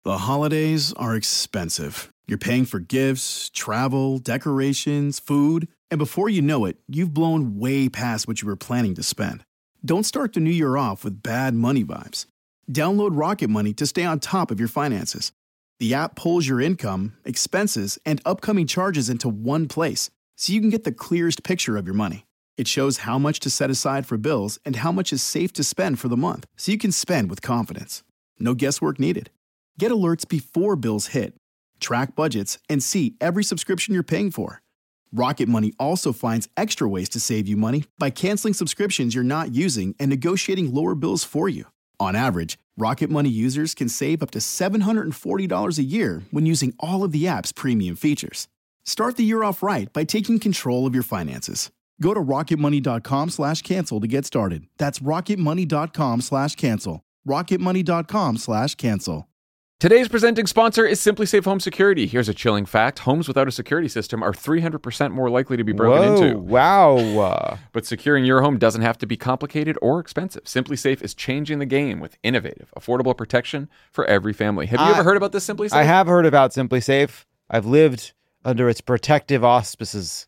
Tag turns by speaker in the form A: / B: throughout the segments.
A: The holidays are expensive. You're paying for gifts, travel, decorations, food, and before you know it, you've blown way past what you were planning to spend. Don't start the new year off with bad money vibes. Download Rocket Money to stay on top of your finances. The app pulls your income, expenses, and upcoming charges into one place, so you can get the clearest picture of your money. It shows how much to set aside for bills and how much is safe to spend for the month, so you can spend with confidence. No guesswork needed. Get alerts before bills hit, track budgets, and see every subscription you're paying for. Rocket Money also finds extra ways to save you money by canceling subscriptions you're not using and negotiating lower bills for you. On average, Rocket Money users can save up to $740 a year when using all of the app's premium features. Start the year off right by taking control of your finances. Go to rocketmoney.com/cancel to get started. That's rocketmoney.com/cancel. rocketmoney.com/cancel.
B: Today's presenting sponsor is SimpliSafe Home Security. Here's a chilling fact. Homes without a security system are 300% more likely to be broken into.
C: Wow.
B: But securing your home doesn't have to be complicated or expensive. SimpliSafe is changing the game with innovative, affordable protection for every family. Have you ever heard about this SimpliSafe?
C: I have heard about SimpliSafe. I've lived under its protective auspices.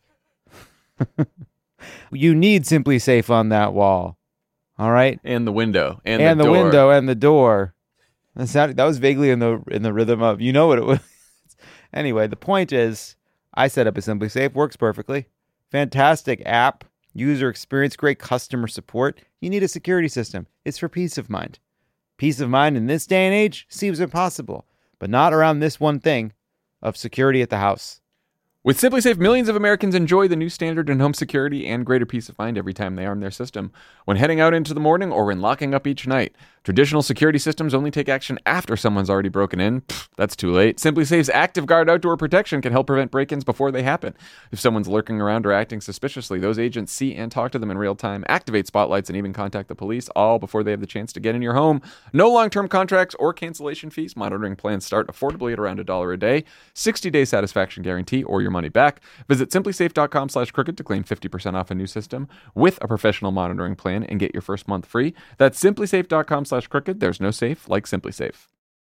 C: You need SimpliSafe on that wall. All right?
B: And the window.
C: And the
B: door.
C: window and the door. That was vaguely in the rhythm of, you know what it was. Anyway, the point is, I set up a SimpliSafe, works perfectly. Fantastic app, user experience, great customer support. You need a security system. It's for peace of mind. Peace of mind in this day and age seems impossible, but not around this one thing of security at the house.
B: With SimpliSafe, millions of Americans enjoy the new standard in home security and greater peace of mind every time they arm their system. When heading out into the morning or when locking up each night, traditional security systems only take action after someone's already broken in. That's too late. SimpliSafe's Active Guard outdoor protection can help prevent break-ins before they happen. If someone's lurking around or acting suspiciously, those agents see and talk to them in real time, activate spotlights, and even contact the police, all before they have the chance to get in your home. No long-term contracts or cancellation fees. Monitoring plans start affordably at around $1 a day. 60-day satisfaction guarantee or your money back. Visit simplysafe.com/crooked to claim 50% off a new system with a professional monitoring plan and get your first month free. That's simplysafe.com/crooked. There's no safe like SimpliSafe.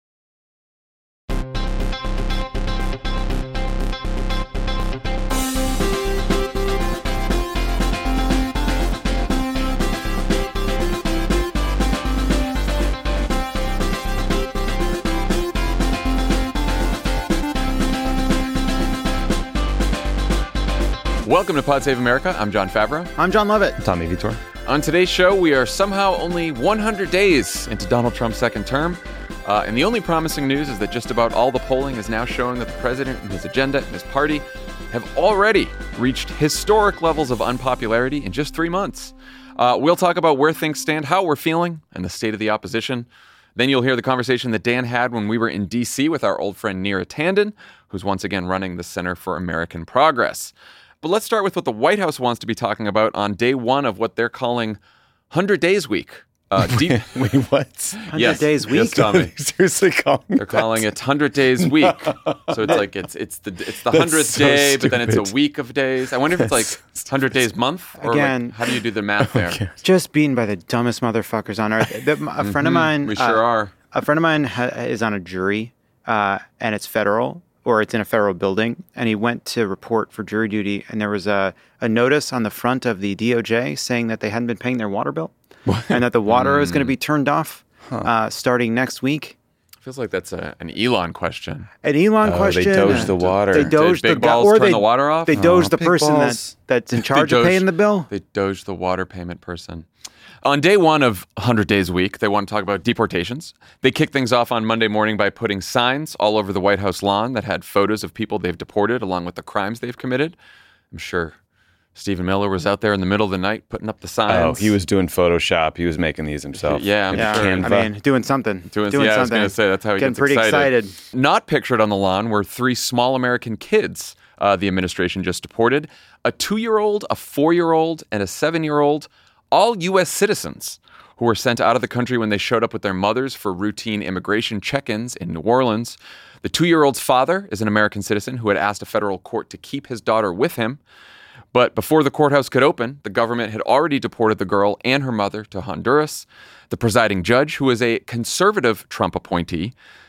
B: Welcome to Pod Save America. I'm John Favreau.
C: I'm John Lovett.
D: Tommy Vitor.
B: On today's show, we are somehow only 100 days into Donald Trump's second term. And the only promising news is that just about all the polling is now showing that the president and his agenda and his party have already reached historic levels of unpopularity in just 3 months. We'll talk about where things stand, how we're feeling, and the state of the opposition. Then you'll hear the conversation that Dan had when we were in D.C. with our old friend Neera Tanden, who's once again running the Center for American Progress. But let's start with what the White House wants to be talking about on day one of what they're calling 100 Days Week.
D: Wait, what?
C: 100 Days Week?
D: Yes, Tommy. Seriously calling
B: They're calling it 100 Days Week. So it's like it's the 100th
D: so
B: day, but then it's
D: stupid.
B: a week of days. I wonder if it's like 100 days month or
C: Again,
B: like, how do you do the math there?
C: Just beaten by the dumbest motherfuckers on earth. A friend of mine...
B: We sure are.
C: A friend of mine is on a jury, and it's federal, or it's in a federal building, and he went to report for jury duty, and there was a notice on the front of the DOJ saying that they hadn't been paying their water bill, and that the water is going to be turned off starting next week.
B: Feels like that's an Elon question.
C: An Elon question.
D: They doged the water.
C: They doged
B: Did
C: the
B: Big Balls turn the water off?
C: They doged the
D: Big
C: person
D: Balls.
C: that's in charge of paying the bill.
B: They doged the water payment person. On day one of 100 Days Week, they want to talk about deportations. They kicked things off on Monday morning by putting signs all over the White House lawn that had photos of people they've deported along with the crimes they've committed. I'm sure Stephen Miller was out there in the middle of the night putting up the signs.
D: Oh, he was doing Photoshop. He was making these himself.
B: Yeah, I'm sure.
D: Canva.
C: I mean, doing something.
B: Yeah,
C: something.
B: I was going to say, that's how he
C: Getting
B: gets
C: pretty excited.
B: Not pictured on the lawn were 3 small American kids the administration just deported. A 2-year-old, a 4-year-old, and a 7-year-old, all U.S. citizens who were sent out of the country when they showed up with their mothers for routine immigration check-ins in New Orleans. The 2-year-old's father is an American citizen who had asked a federal court to keep his daughter with him. But before the courthouse could open, the government had already deported the girl and her mother to Honduras. The presiding judge, who is a conservative Trump appointee,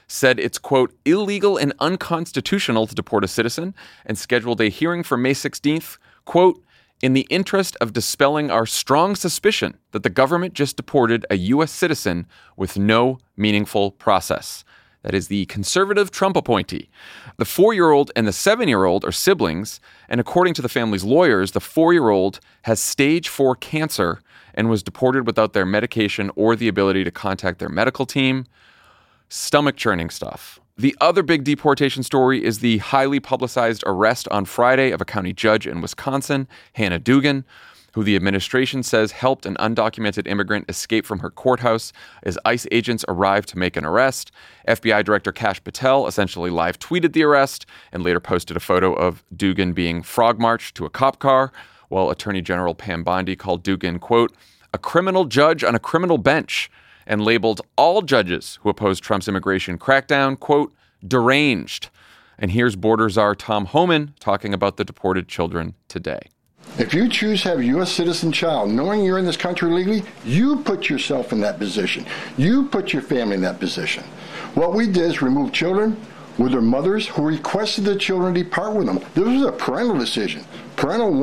B: said it's, quote, illegal and unconstitutional to deport a citizen, and scheduled a hearing for May 16th, quote, in the interest of dispelling our strong suspicion that the government just deported a U.S. citizen with no meaningful process. That is the conservative Trump appointee. The 4-year-old and the 7-year-old are siblings, and according to the family's lawyers, the 4-year-old has stage 4 cancer and was deported without their medication or the ability to contact their medical team. Stomach churning stuff. The other big deportation story is the highly publicized arrest on Friday of a county judge in Wisconsin, Hannah Dugan, who the administration says helped an undocumented immigrant escape from her courthouse as ICE agents arrived to make an arrest. FBI Director Kash Patel essentially live tweeted the arrest and later posted a photo of Dugan being frog marched to a cop car, while Attorney General Pam Bondi called Dugan, quote, a criminal judge on a criminal bench, and labeled all judges who oppose Trump's immigration crackdown, quote, deranged. And here's border czar Tom Homan talking about the deported children today.
E: If you choose to have a U.S. citizen child, knowing you're in this country legally, you put yourself in that position. You put your family in that position. What we did is remove children with their mothers who requested the children depart with them. This was a parental decision. Parenting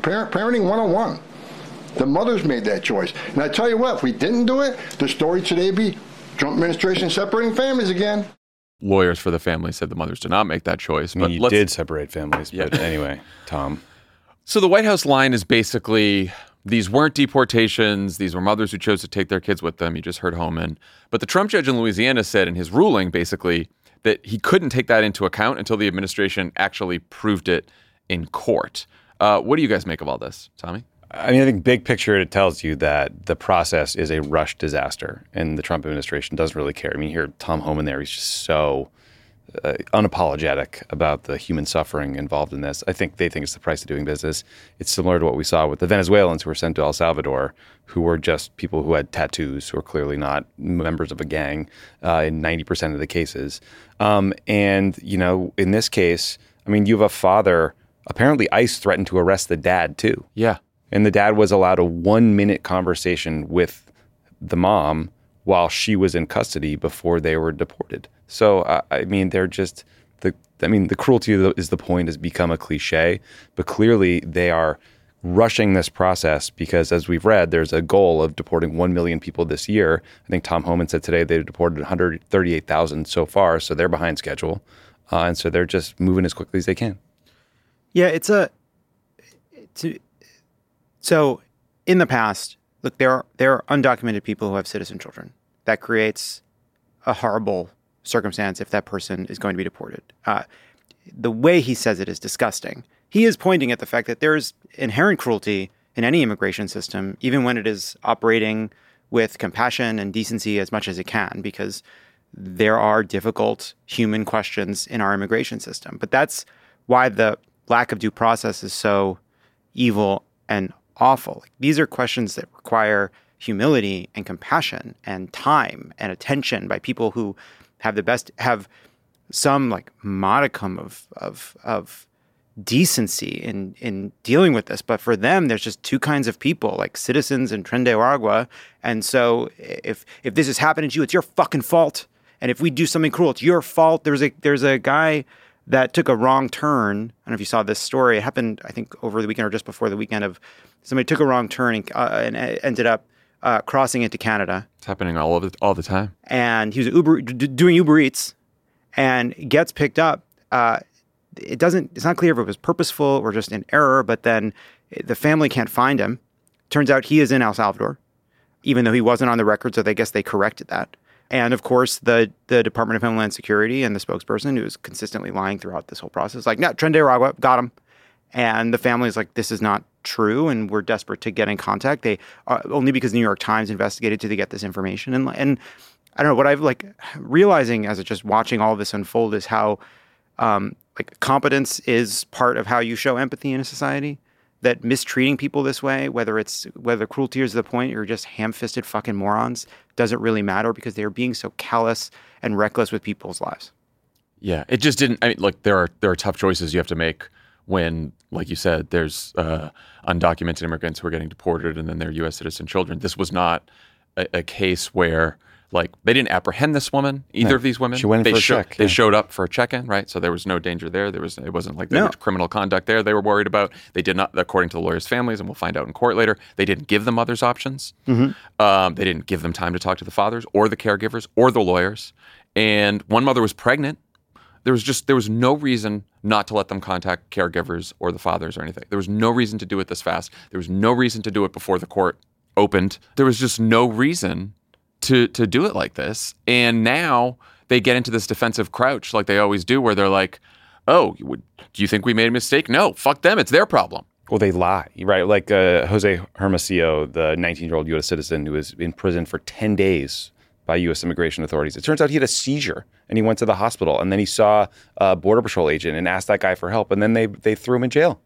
E: 101. The mothers made that choice. And I tell you what, if we didn't do it, the story today would be Trump administration separating families again.
B: Lawyers for the family said the mothers did not make that choice.
D: I mean, you did separate families, but anyway, Tom.
B: So the White House line is basically, these weren't deportations. These were mothers who chose to take their kids with them. You just heard Homan. But the Trump judge in Louisiana said in his ruling, basically, that he couldn't take that into account until the administration actually proved it in court. What do you guys make of all this, Tommy?
D: I mean, I think big picture, it tells you that the process is a rush disaster, and the Trump administration doesn't really care. I mean, you hear Tom Homan there. He's just so unapologetic about the human suffering involved in this. I think they think it's the price of doing business. It's similar to what we saw with the Venezuelans who were sent to El Salvador, who were just people who had tattoos, who are clearly not members of a gang in 90% of the cases. And, you know, in this case, I mean, you have a father. Apparently, ICE threatened to arrest the dad, too.
B: Yeah.
D: And the dad was allowed a 1-minute conversation with the mom while she was in custody before they were deported. So, I mean, they're just, the cruelty is the point has become a cliche, but clearly they are rushing this process because, as we've read, there's a goal of deporting 1 million people this year. I think Tom Homan said today they deported 138,000 so far, so they're behind schedule. And so they're just moving as quickly as they can.
C: Yeah, so in the past, look, there are undocumented people who have citizen children. That creates a horrible circumstance if that person is going to be deported. The way he says it is disgusting. He is pointing at the fact that there is inherent cruelty in any immigration system, even when it is operating with compassion and decency as much as it can, because there are difficult human questions in our immigration system. But that's why the lack of due process is so evil and awful. These are questions that require humility and compassion and time and attention by people who have some like modicum of decency in dealing with this. But for them, there's just two kinds of people, like citizens and Tren de Aragua. And so if this is happening to you, it's your fucking fault. And if we do something cruel, it's your fault. There's a guy that took a wrong turn. I don't know if you saw this story. It happened, I think, over the weekend or just before the weekend. Of somebody took a wrong turn and ended up crossing into Canada.
B: It's happening all the time.
C: And he was doing Uber Eats and gets picked up. It's not clear if it was purposeful or just an error, but then the family can't find him. Turns out he is in El Salvador, even though he wasn't on the record, so I guess they corrected that. And of course, the Department of Homeland Security and the spokesperson, who was consistently lying throughout this whole process, like, no, Tren de Aragua, got him. And the family is like, this is not true, and we're desperate to get in contact. They only because the New York Times investigated to get this information. And I don't know, what I've like realizing as just watching all of this unfold is how like competence is part of how you show empathy in a society. That mistreating people this way, whether cruelty is the point, you're just ham-fisted fucking morons, doesn't really matter because they're being so callous and reckless with people's lives.
B: Yeah, it just didn't. I mean, like there are tough choices you have to make when, like you said, there's undocumented immigrants who are getting deported, and then their U.S. citizen children. This was not a case where Like, they didn't apprehend this woman, either of these women.
D: She went in for a check.
B: They showed up for a check-in, right? So there was no danger there. It wasn't like there was criminal conduct there they were worried about. They did not, according to the lawyers' families, and we'll find out in court later, they didn't give the mothers options. They didn't give them time to talk to the fathers or the caregivers or the lawyers. And one mother was pregnant. There was no reason not to let them contact caregivers or the fathers or anything. There was no reason to do it this fast. There was no reason to do it before the court opened. There was just no reason to do it like this. And now they get into this defensive crouch like they always do, where they're like, oh, do you think we made a mistake? No, fuck them. It's their problem.
D: Well, they lie, right? Like Jose Hermosillo, the 19-year-old U.S. citizen who was in prison for 10 days by U.S. immigration authorities. It turns out he had a seizure and he went to the hospital, and then he saw a Border Patrol agent and asked that guy for help, and then they threw him in jail.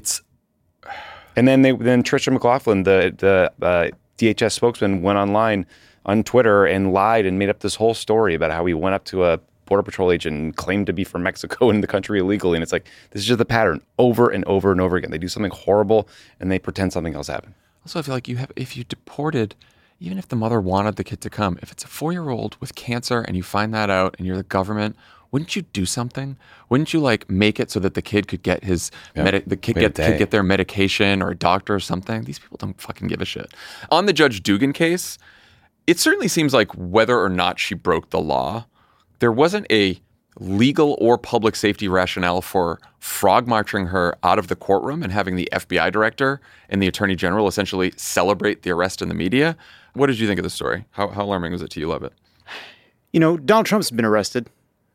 D: And then Tricia McLaughlin, the DHS spokesman, went online on Twitter and lied and made up this whole story about how he went up to a Border Patrol agent and claimed to be from Mexico in the country illegally. And it's like, this is just the pattern over and over and over again. They do something horrible and they pretend something else happened.
B: Also, I feel like if you deported, even if the mother wanted the kid to come, if it's a 4-year-old with cancer and you find that out and you're the government, wouldn't you do something? Wouldn't you like make it so that the kid could get his could get their medication or a doctor or something? These people don't fucking give a shit. On the Judge Dugan case, it certainly seems like whether or not she broke the law, there wasn't a legal or public safety rationale for frog marching her out of the courtroom and having the FBI director and the attorney general essentially celebrate the arrest in the media. What did you think of the story? How alarming was it to you, Levitt?
F: You know, Donald Trump's been arrested.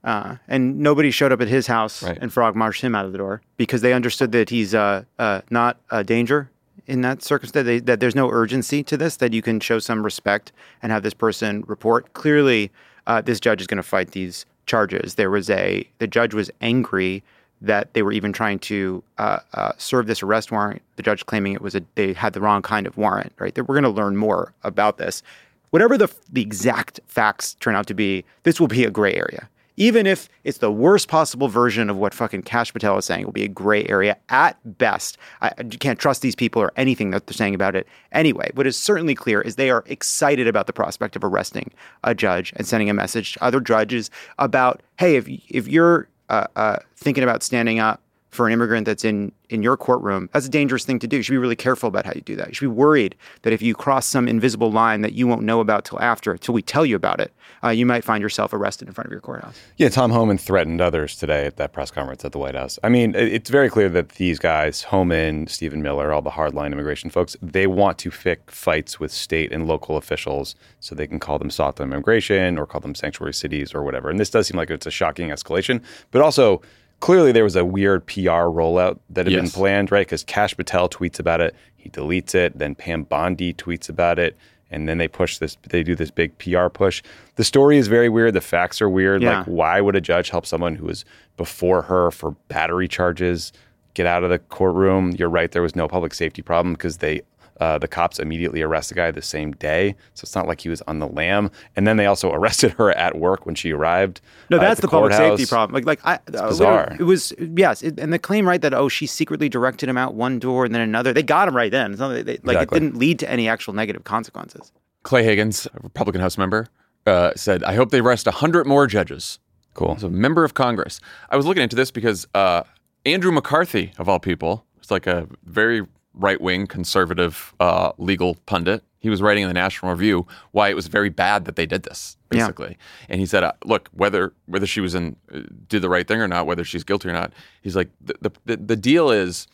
F: And nobody showed up at his house and frog marched him out of the door because they understood that he's not a danger in that circumstance, that there's no urgency to this, that you can show some respect and have this person report. Clearly, this judge is going to fight these charges. The judge was angry that they were even trying to serve this arrest warrant. The judge claiming they had the wrong kind of warrant, right? We're going to learn more about this. Whatever the exact facts turn out to be, this will be a gray area. Even if it's the worst possible version of what fucking Kash Patel is saying, it will be a gray area at best. You can't trust these people or anything that they're saying about it. Anyway, what is certainly clear is they are excited about the prospect of arresting a judge and sending a message to other judges about, hey, if you're thinking about standing up for an immigrant that's in your courtroom, that's a dangerous thing to do. You should be really careful about how you do that. You should be worried that if you cross some invisible line that you won't know about till we tell you about it, you might find yourself arrested in front of your courthouse.
D: Yeah, Tom Homan threatened others today at that press conference at the White House. I mean, it's very clear that these guys, Homan, Stephen Miller, all the hardline immigration folks, they want to pick fights with state and local officials so they can call them soft on immigration or call them sanctuary cities or whatever. And this does seem like it's a shocking escalation, but also clearly there was a weird PR rollout that had been planned, right? Because Kash Patel tweets about it, he deletes it, then Pam Bondi tweets about it, and then they do this big PR push. The story is very weird. The facts are weird. Yeah. Like, why would a judge help someone who was before her for battery charges get out of the courtroom? You're right, there was no public safety problem because the cops immediately arrest the guy the same day. So it's not like he was on the lam. And then they also arrested her at work when she arrived.
F: No, that's the public safety problem.
D: It's bizarre.
F: It was, yes. And the claim, right, that, she secretly directed him out one door and then another. They got him right then. It's not It didn't lead to any actual negative consequences.
B: Clay Higgins, a Republican House member, said, I hope they arrest 100 more judges.
D: Cool.
B: As a member of Congress. I was looking into this because Andrew McCarthy, of all people, is like a very right-wing conservative legal pundit. He was writing in the National Review why it was very bad that they did this, basically. Yeah. And he said, look, whether she was did the right thing or not, whether she's guilty or not, he's like, the deal is,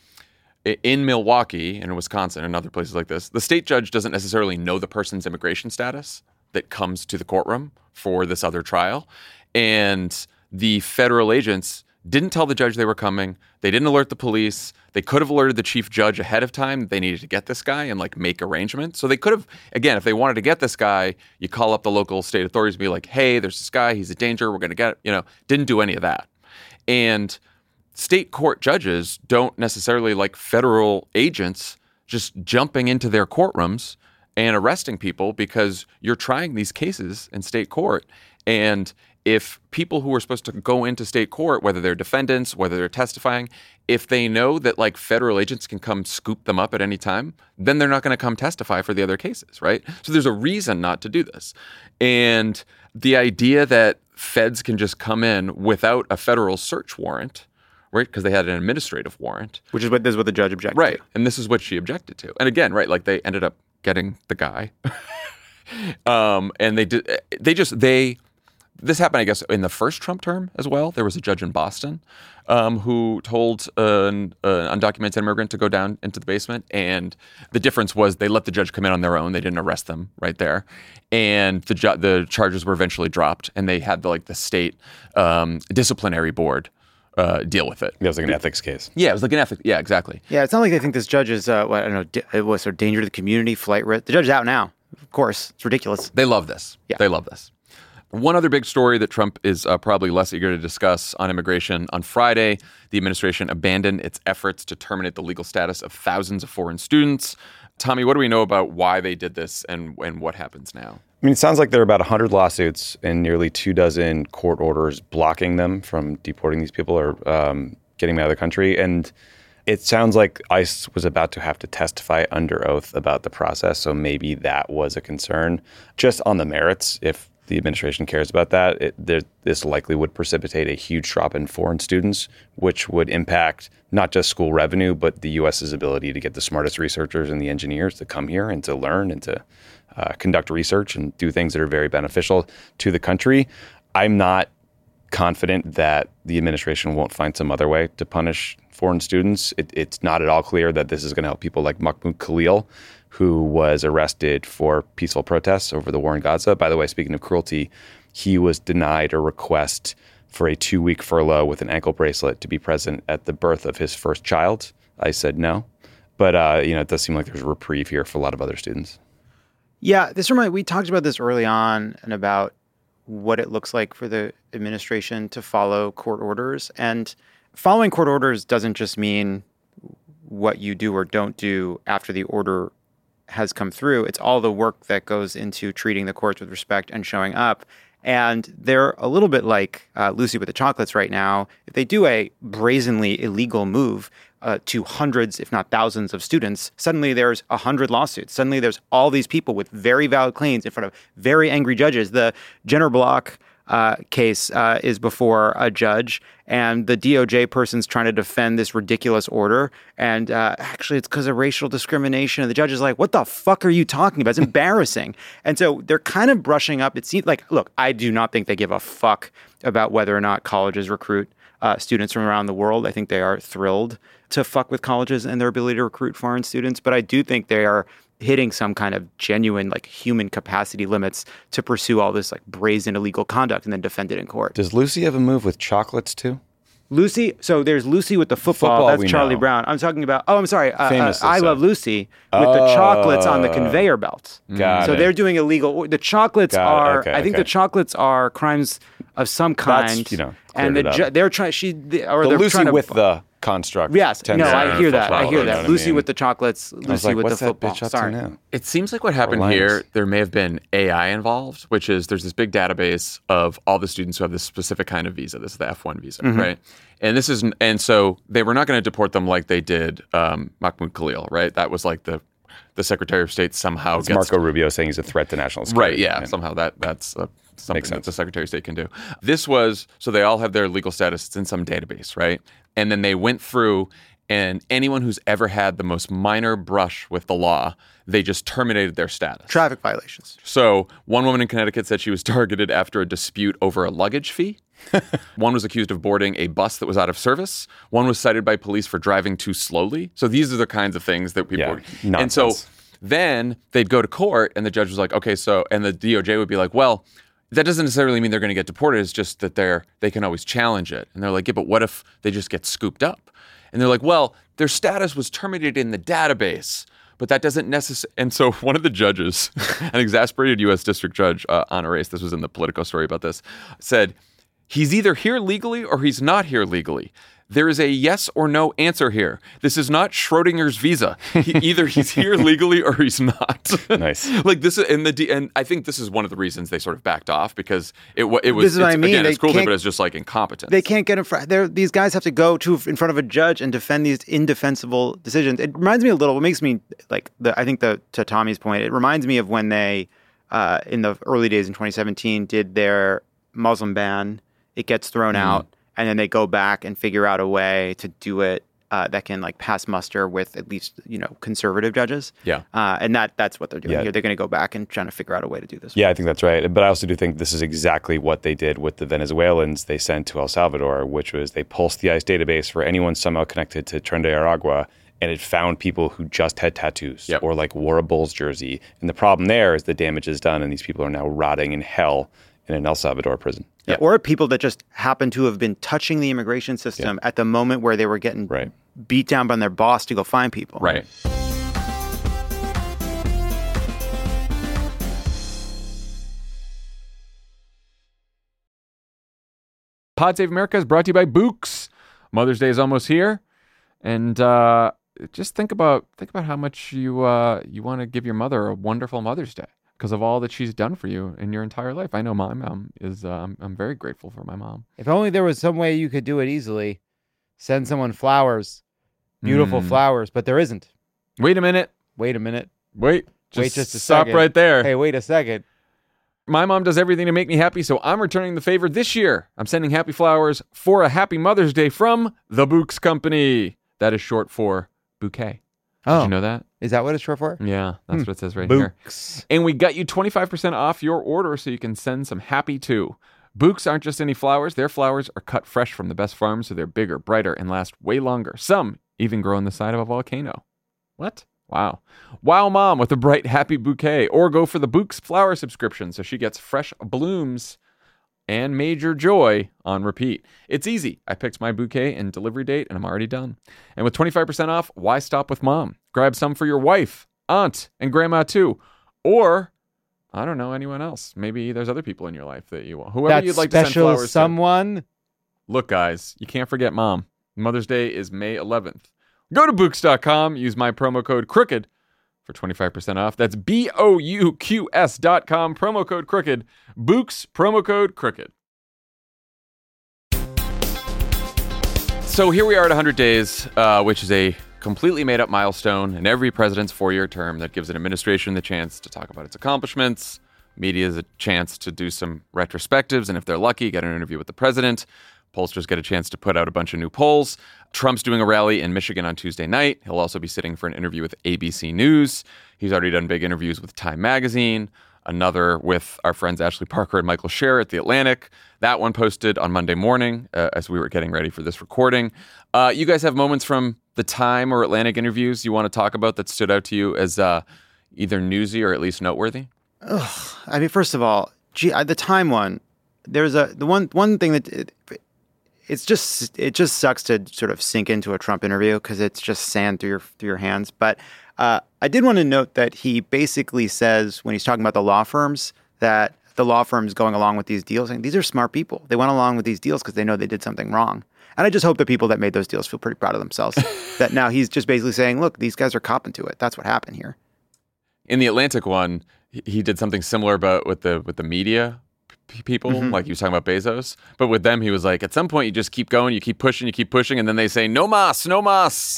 B: in Milwaukee and in Wisconsin and other places like this, the state judge doesn't necessarily know the person's immigration status that comes to the courtroom for this other trial. And the federal agents didn't tell the judge they were coming. They didn't alert the police. They could have alerted the chief judge ahead of time that they needed to get this guy and make arrangements. So they could have, again, if they wanted to get this guy, you call up the local state authorities and be like, hey, there's this guy, he's a danger, we're going to get it. Didn't do any of that. And state court judges don't necessarily like federal agents just jumping into their courtrooms and arresting people because you're trying these cases in state court. And if people who are supposed to go into state court, whether they're defendants, whether they're testifying, if they know that like federal agents can come scoop them up at any time, then they're not going to come testify for the other cases, right? So there's a reason not to do this. And the idea that feds can just come in without a federal search warrant, right? Because they had an administrative warrant.
F: This is what the judge objected
B: right.
F: to.
B: And this is what she objected to. And again, right, like they ended up getting the guy. And this happened, I guess, in the first Trump term as well. There was a judge in Boston who told an undocumented immigrant to go down into the basement. And the difference was they let the judge come in on their own. They didn't arrest them right there. And the charges were eventually dropped. And they had the state disciplinary board deal with it.
D: It was like an ethics case.
B: Yeah, it was like an ethics. Yeah, exactly.
F: Yeah, it's not like they think this judge is, it was sort of danger to the community, flight risk. The judge is out now. Of course, it's ridiculous.
B: They love this.
F: Yeah.
B: They love this. One other big story that Trump is probably less eager to discuss on immigration. On Friday, the administration abandoned its efforts to terminate the legal status of thousands of foreign students. Tommy, what do we know about why they did this and what happens now?
D: I mean, it sounds like there are about 100 lawsuits and nearly 24 court orders blocking them from deporting these people or getting them out of the country. And it sounds like ICE was about to have to testify under oath about the process. So maybe that was a concern. Just on the merits, if the administration cares about that, this likely would precipitate a huge drop in foreign students, which would impact not just school revenue, but the U.S.'s ability to get the smartest researchers and the engineers to come here and to learn and to conduct research and do things that are very beneficial to the country. I'm not confident that the administration won't find some other way to punish foreign students. It's not at all clear that this is going to help people like Mahmoud Khalil, who was arrested for peaceful protests over the war in Gaza. By the way, speaking of cruelty, he was denied a request for a 2-week furlough with an ankle bracelet to be present at the birth of his first child. I said no. But, it does seem like there's a reprieve here for a lot of other students.
F: Yeah, we talked about this early on and about what it looks like for the administration to follow court orders. And following court orders doesn't just mean what you do or don't do after the order has come through. It's all the work that goes into treating the courts with respect and showing up. And they're a little bit like Lucy with the chocolates right now. If they do a brazenly illegal move to hundreds, if not thousands of students, suddenly there's 100 lawsuits. Suddenly there's all these people with very valid claims in front of very angry judges. The Jenner Block case is before a judge, and the DOJ person's trying to defend this ridiculous order. And actually, it's because of racial discrimination. And the judge is like, what the fuck are you talking about? It's embarrassing. And so they're kind of brushing up. It seems like, look, I do not think they give a fuck about whether or not colleges recruit students from around the world. I think they are thrilled to fuck with colleges and their ability to recruit foreign students. But I do think they are hitting some kind of genuine human capacity limits to pursue all this brazen illegal conduct and then defend it in court.
D: Does Lucy have a move with chocolates too?
F: Lucy, so there's Lucy with the football that's Charlie Brown. I'm talking about, I Love Lucy with the chocolates on the conveyor belts.
D: Got it.
F: They're doing illegal, the chocolates the chocolates are crimes of some kind.
D: That's,
F: and they're trying,
D: Lucy with the construct.
F: Yes, no, I hear that. Lucy
D: I mean?
F: with the chocolates, Lucy with the football.
D: Sorry.
B: It seems like what happened here, there may have been AI involved, which is there's this big database of all the students who have this specific kind of visa. This is the F1 visa, right? And so they were not going to deport them like they did Mahmoud Khalil, right? That was like the Secretary of State somehow
D: gets Marco Rubio saying he's a threat to national security.
B: Right, yeah. Somehow that's something that the Secretary of State can do. This was, so they all have their legal status. It's in some database, right? And then they went through, and anyone who's ever had the most minor brush with the law, they just terminated their status.
F: Traffic violations.
B: So one woman in Connecticut said she was targeted after a dispute over a luggage fee. One was accused of boarding a bus that was out of service. One was cited by police for driving too slowly. So these are the kinds of things that people...
D: Yeah,
B: and so then they'd go to court, and the judge was like, okay, so... And the DOJ would be like, well... That doesn't necessarily mean they're going to get deported. It's just that they can always challenge it. And they're like, yeah, but what if they just get scooped up? And they're like, well, their status was terminated in the database, but that doesn't necessarily. And so one of the judges, an exasperated U.S. District Judge Anna Race, this was in the Politico story about this, said, he's either here legally or he's not here legally. There is a yes or no answer here. This is not Schrodinger's visa. Either he's here legally or he's not.
D: Nice.
B: Like this is and I think this is one of the reasons they sort of backed off, because it was.
F: This is what I mean.
B: Again, it's cool, but it's just like incompetence.
F: They can't get in front. These guys have to go in front of a judge and defend these indefensible decisions. It reminds me a little. It makes me like I think to Tommy's point, it reminds me of when they in the early days in 2017 did their Muslim ban. It gets thrown out. And then they go back and figure out a way to do it that can like pass muster with at least, conservative judges.
B: Yeah.
F: And that's what they're doing here. They're going to go back and trying to figure out a way to do this.
D: Yeah, I think that's right. But I also do think this is exactly what they did with the Venezuelans they sent to El Salvador, which was they pulsed the ICE database for anyone somehow connected to Tren de Aragua, and it found people who just had tattoos or like wore a Bulls jersey. And the problem there is the damage is done, and these people are now rotting in hell in an El Salvador prison.
F: Yeah. Or people that just happen to have been touching the immigration system at the moment where they were getting beat down by their boss to go find people.
B: Right. Pod Save America is brought to you by Books. Mother's Day is almost here, and just think about how much you want to give your mother a wonderful Mother's Day, because of all that she's done for you in your entire life. I know my mom is, I'm very grateful for my mom.
C: If only there was some way you could do it easily. Send someone flowers, beautiful flowers, but there isn't.
B: Wait a minute.
C: Wait just a
B: stop
C: second.
B: right there.
C: Hey, wait a second.
B: My mom does everything to make me happy, so I'm returning the favor this year. I'm sending happy flowers for a happy Mother's Day from the Books Company. That is short for bouquet. Did you know that?
C: Is that what it's short for?
B: Yeah, that's what it says right
C: Books.
B: here. And we got you 25% off your order so you can send some happy too. Books aren't just any flowers. Their flowers are cut fresh from the best farms, so they're bigger, brighter, and last way longer. Some even grow on the side of a volcano. What? Wow. Wow mom with a bright, happy bouquet. Or go for the Books flower subscription so she gets fresh blooms and major joy on repeat. It's easy. I picked my bouquet and delivery date, and I'm already done. And with 25% off, why stop with mom? Grab some for your wife, aunt, and grandma too. Or, I don't know, anyone else. Maybe there's other people in your life that you want. Whoever you'd like to send flowers
C: someone.
B: to. Look, guys, you can't forget mom. Mother's Day is May 11th. Go to Books.com, use my promo code CROOKED for 25% off. That's BOUQS.com, promo code CROOKED. Books, promo code CROOKED. So here we are at 100 days, which is a completely made-up milestone in every president's 4-year term that gives an administration the chance to talk about its accomplishments. Media is a chance to do some retrospectives, and if they're lucky, get an interview with the president. Pollsters get a chance to put out a bunch of new polls. Trump's doing a rally in Michigan on Tuesday night. He'll also be sitting for an interview with ABC News. He's already done big interviews with Time Magazine, another with our friends Ashley Parker and Michael Scher at The Atlantic. That one posted on Monday morning as we were getting ready for this recording. You guys have moments from the Time or Atlantic interviews you want to talk about that stood out to you as either newsy or at least noteworthy?
F: I mean, first of all, the Time one, there's the one thing that... it just sucks to sort of sink into a Trump interview because it's just sand through your hands. But I did want to note that he basically says when he's talking about the law firms that the law firms going along with these deals, and these are smart people. They went along with these deals because they know they did something wrong. And I just hope the people that made those deals feel pretty proud of themselves. That now he's just basically saying, look, these guys are copping to it. That's what happened here.
B: In the Atlantic one, he did something similar, but with the media people, like he was talking about Bezos. But with them, he was like, at some point, you just keep going, you keep pushing, and then they say, no mas, no mas.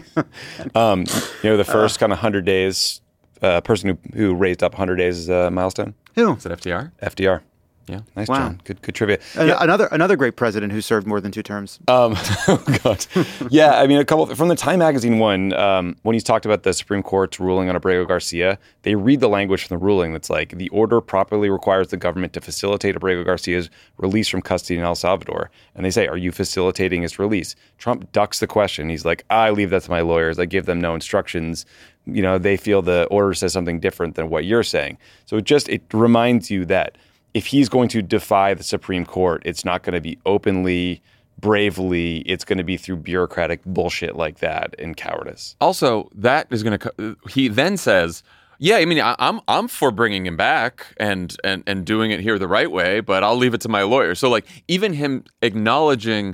D: The first kind of 100 days, person who raised up 100 days is a milestone.
F: Who?
B: Is it FDR?
D: FDR.
B: Yeah.
D: Nice,
F: wow.
D: John. Good trivia.
F: Another great president who served more than 2 terms.
D: Oh, God. Yeah, I mean, a couple from the Time Magazine one, when he's talked about the Supreme Court's ruling on Abrego Garcia, they read the language from the ruling that's like, the order properly requires the government to facilitate Abrego Garcia's release from custody in El Salvador. And they say, are you facilitating his release? Trump ducks the question. He's like, I leave that to my lawyers. I give them no instructions. They feel the order says something different than what you're saying. So it reminds you that if he's going to defy the Supreme Court, it's not going to be openly, bravely. It's going to be through bureaucratic bullshit like that and cowardice.
B: Also, that is going to. He then says, "Yeah, I mean, I'm for bringing him back and doing it here the right way, but I'll leave it to my lawyer." So, like, even him acknowledging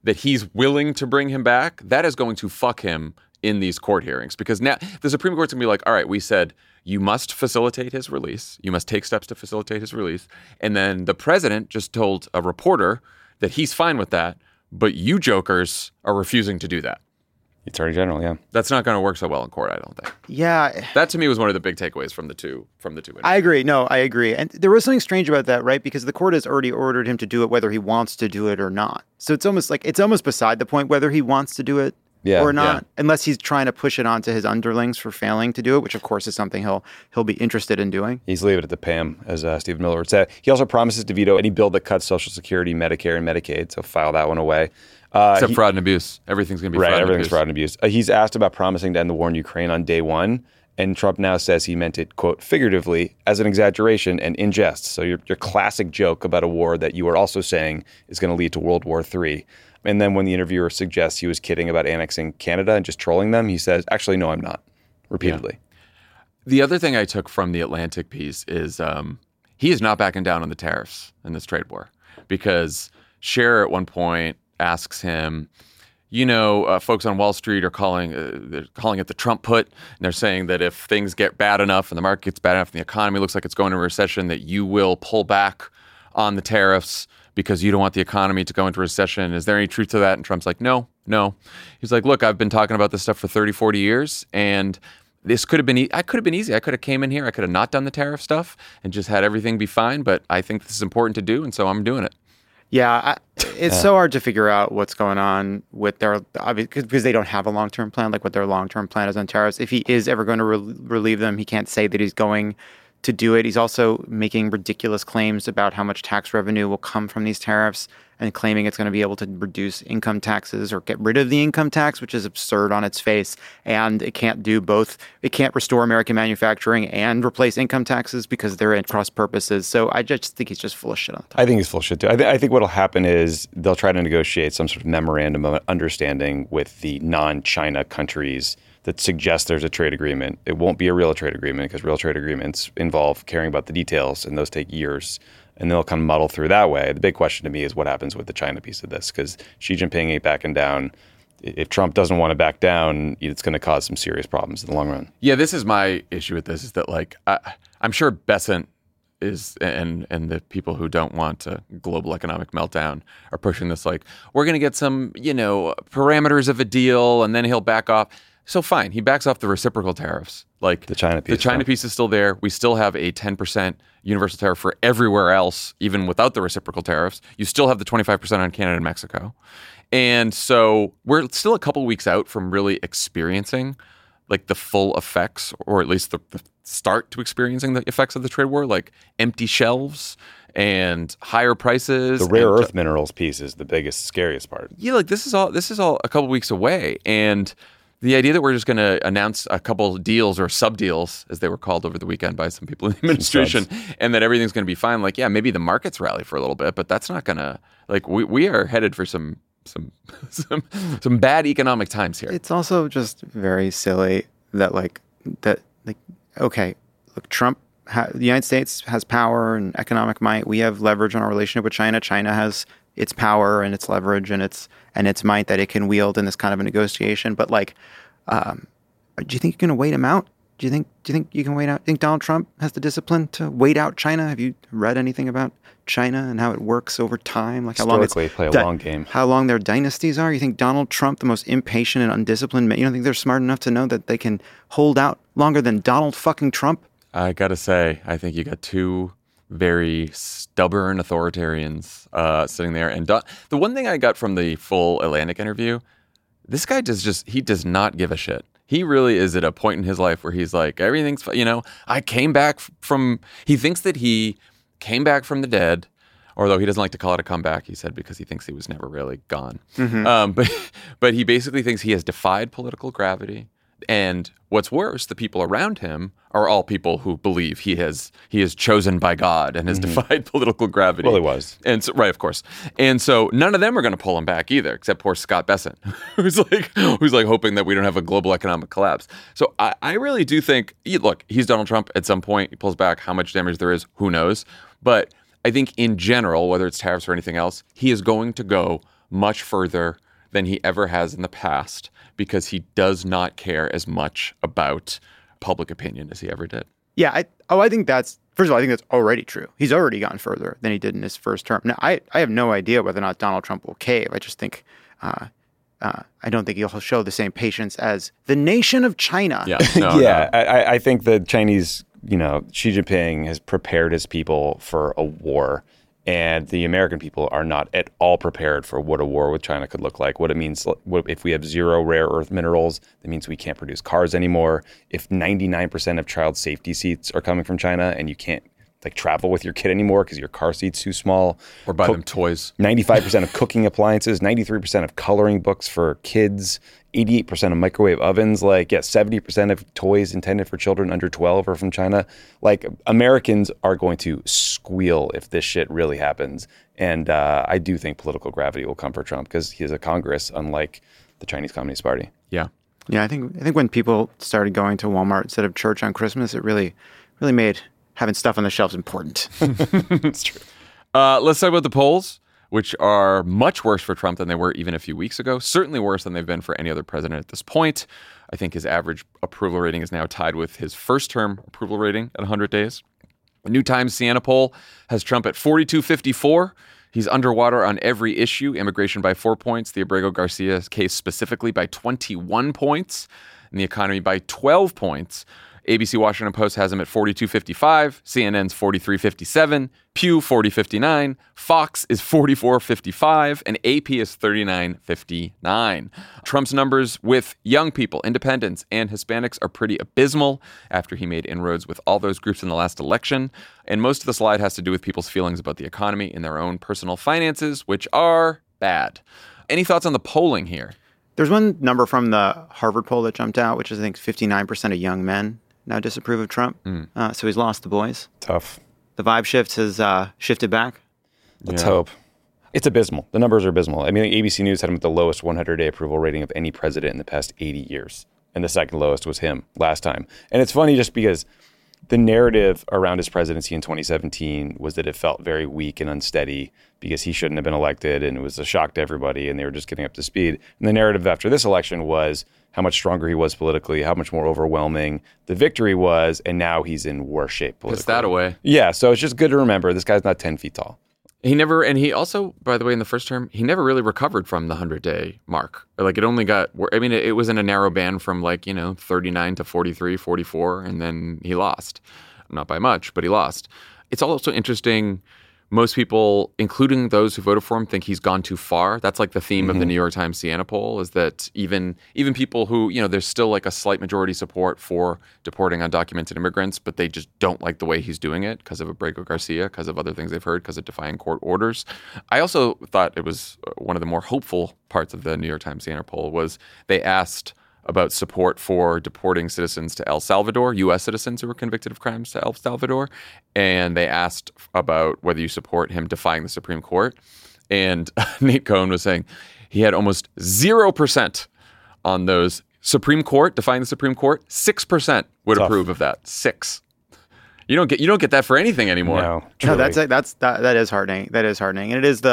B: that he's willing to bring him back, that is going to fuck him in these court hearings. Because now the Supreme Court's going to be like, all right, we said you must facilitate his release. You must take steps to facilitate his release. And then the president just told a reporter that he's fine with that, but you jokers are refusing to do that.
D: Attorney General, yeah.
B: That's not going to work so well in court, I don't think.
F: Yeah.
B: That to me was one of the big takeaways from the two interviews.
F: I agree. No, I agree. And there was something strange about that, right? Because the court has already ordered him to do it whether he wants to do it or not. So it's almost beside the point whether he wants to do it or not, unless he's trying to push it onto his underlings for failing to do it, which of course is something he'll be interested in doing.
D: He's leaving it to Pam, as Stephen Miller would say. He also promises to veto any bill that cuts Social Security, Medicare, and Medicaid, so file that one away.
B: Except fraud and abuse. Everything's going to be fraud and abuse.
D: Everything's fraud and abuse. He's asked about promising to end the war in Ukraine on day one, and Trump now says he meant it, quote, figuratively, as an exaggeration and in jest. So your classic joke about a war that you are also saying is going to lead to World War III. And then when the interviewer suggests he was kidding about annexing Canada and just trolling them, he says, actually, no, I'm not, repeatedly.
B: Yeah. The other thing I took from the Atlantic piece is he is not backing down on the tariffs in this trade war, because Scherer at one point asks him, folks on Wall Street are calling it the Trump put, and they're saying that if things get bad enough and the market gets bad enough and the economy looks like it's going into a recession, that you will pull back on the tariffs because you don't want the economy to go into recession. Is there any truth to that? And Trump's like, no. He's like, look, I've been talking about this stuff for 30, 40 years, and this could have been, I could have been easy. I could have came in here, I could have not done the tariff stuff and just had everything be fine, but I think this is important to do, and so I'm doing it.
F: Yeah, it's so hard to figure out what's going on with their, because they don't have a long-term plan, like what their long-term plan is on tariffs. If he is ever going to relieve them, he can't say that he's going to do it. He's also making ridiculous claims about how much tax revenue will come from these tariffs and claiming it's going to be able to reduce income taxes or get rid of the income tax, which is absurd on its face. And it can't do both. It can't restore American manufacturing and replace income taxes because they're at cross purposes. So I just think he's just full of shit on top.
D: I think he's full of shit too. I think what will happen is they'll try to negotiate some sort of memorandum of understanding with the non-China countries that suggests there's a trade agreement. It won't be a real trade agreement because real trade agreements involve caring about the details, and those take years. And they'll kind of muddle through that way. The big question to me is what happens with the China piece of this, because Xi Jinping ain't backing down. If Trump doesn't want to back down, it's going to cause some serious problems in the long run.
B: Yeah, this is my issue with this, is that I'm sure Bessent is, and the people who don't want a global economic meltdown are pushing this we're going to get some, parameters of a deal, and then he'll back off. So fine, he backs off the reciprocal tariffs. The China piece. The China piece is still there. We still have a 10% universal tariff for everywhere else, even without the reciprocal tariffs. You still have the 25% on Canada and Mexico. And so we're still a couple weeks out from really experiencing the full effects, or at least the start to experiencing the effects of the trade war, empty shelves and higher prices.
D: The rare earth minerals piece is the biggest, scariest part.
B: Yeah, this is all a couple weeks away. And the idea that we're just going to announce a couple deals or sub-deals, as they were called over the weekend by some people in the administration, and that everything's going to be fine. Maybe the markets rally for a little bit, but that's not going to, we are headed for some bad economic times here.
F: It's also just very silly that okay, look, Trump, the United States has power and economic might. We have leverage on our relationship with China. China has its power and its leverage and its might that it can wield in this kind of a negotiation. But do you think you're going to wait him out? Do you think you can wait out? Do you think Donald Trump has the discipline to wait out China? Have you read anything about China and how it works over time? How long
D: Historically, play a long game.
F: How long their dynasties are? You think Donald Trump, the most impatient and undisciplined man, you don't think they're smart enough to know that they can hold out longer than Donald fucking Trump?
B: I got to say, I think you got two very stubborn authoritarians sitting there. And the one thing I got from the full Atlantic interview, this guy does not give a shit. He really is at a point in his life where he's like, everything's, I came back from, he thinks that he came back from the dead, although he doesn't like to call it a comeback, he said, because he thinks he was never really gone. Mm-hmm. But he basically thinks he has defied political gravity. And what's worse, the people around him are all people who believe he is chosen by God and has defied political gravity.
D: Well, he was.
B: And so, right, of course. And so none of them are going to pull him back either, except poor Scott Bessent, who's hoping that we don't have a global economic collapse. So I really do think, look, he's Donald Trump. At some point, he pulls back. How much damage there is, who knows? But I think in general, whether it's tariffs or anything else, he is going to go much further than he ever has in the past because he does not care as much about public opinion as he ever did.
F: Yeah. I think that's, first of all, I think that's already true. He's already gone further than he did in his first term. Now, I have no idea whether or not Donald Trump will cave. I just think, I don't think he'll show the same patience as the nation of China.
B: Yeah.
D: I think the Chinese, Xi Jinping has prepared his people for a war. And the American people are not at all prepared for what a war with China could look like. What it means, if we have zero rare earth minerals, that means we can't produce cars anymore. If 99% of child safety seats are coming from China and you can't travel with your kid anymore because your car seat's too small.
B: Or buy them toys.
D: 95% of cooking appliances, 93% of coloring books for kids, 88% of microwave ovens, 70% of toys intended for children under 12 are from China. Americans are going to squeal if this shit really happens. And I do think political gravity will come for Trump because he has a Congress, unlike the Chinese Communist Party.
B: Yeah.
F: Yeah, I think when people started going to Walmart instead of church on Christmas, it really made having stuff on the shelves important.
B: That's true. Let's talk about the polls, which are much worse for Trump than they were even a few weeks ago. Certainly worse than they've been for any other president at this point. I think his average approval rating is now tied with his first-term approval rating at 100 days. The New Times Siena poll has Trump at 42.54. He's underwater on every issue. Immigration by 4 points. The Abrego Garcia case specifically by 21 points. And the economy by 12 points. ABC Washington Post has him at 42.55, CNN's 43.57, Pew 40.59, Fox is 44.55, and AP is 39.59. Trump's numbers with young people, independents, and Hispanics are pretty abysmal after he made inroads with all those groups in the last election. And most of the slide has to do with people's feelings about the economy and their own personal finances, which are bad. Any thoughts on the polling here?
F: There's one number from the Harvard poll that jumped out, which is, I think, 59% of young men now disapprove of Trump. So he's lost the boys.
D: Tough.
F: The vibe shift has shifted back.
D: Let's hope. It's abysmal. The numbers are abysmal. I mean, ABC News had him at the lowest 100-day approval rating of any president in the past 80 years. And the second lowest was him last time. And it's funny just because the narrative around his presidency in 2017 was that it felt very weak and unsteady because he shouldn't have been elected and it was a shock to everybody and they were just getting up to speed. And the narrative after this election was how much stronger he was politically, how much more overwhelming the victory was, and now he's in worse shape politically.
B: Puts that away.
D: Yeah, so it's just good to remember this guy's not 10 feet tall.
B: And he also, by the way, in the first term, he never really recovered from the 100-day mark. It only got, it was in a narrow band from 39 to 43, 44, and then he lost. Not by much, but he lost. It's also interesting. Most people, including those who voted for him, think he's gone too far. That's the theme of the New York Times Siena poll, is that even people who, there's still a slight majority support for deporting undocumented immigrants, but they just don't like the way he's doing it because of Abrego Garcia, because of other things they've heard, because of defying court orders. I also thought it was one of the more hopeful parts of the New York Times Siena poll was they asked about support for deporting citizens to El Salvador, U.S. citizens who were convicted of crimes to El Salvador. And they asked about whether you support him defying the Supreme Court. And Nate Cohn was saying he had almost 0% on those. Supreme Court, defying the Supreme Court, 6% would approve of that. 6. You don't get that for anything anymore.
F: No, that is heartening. That is heartening. And it is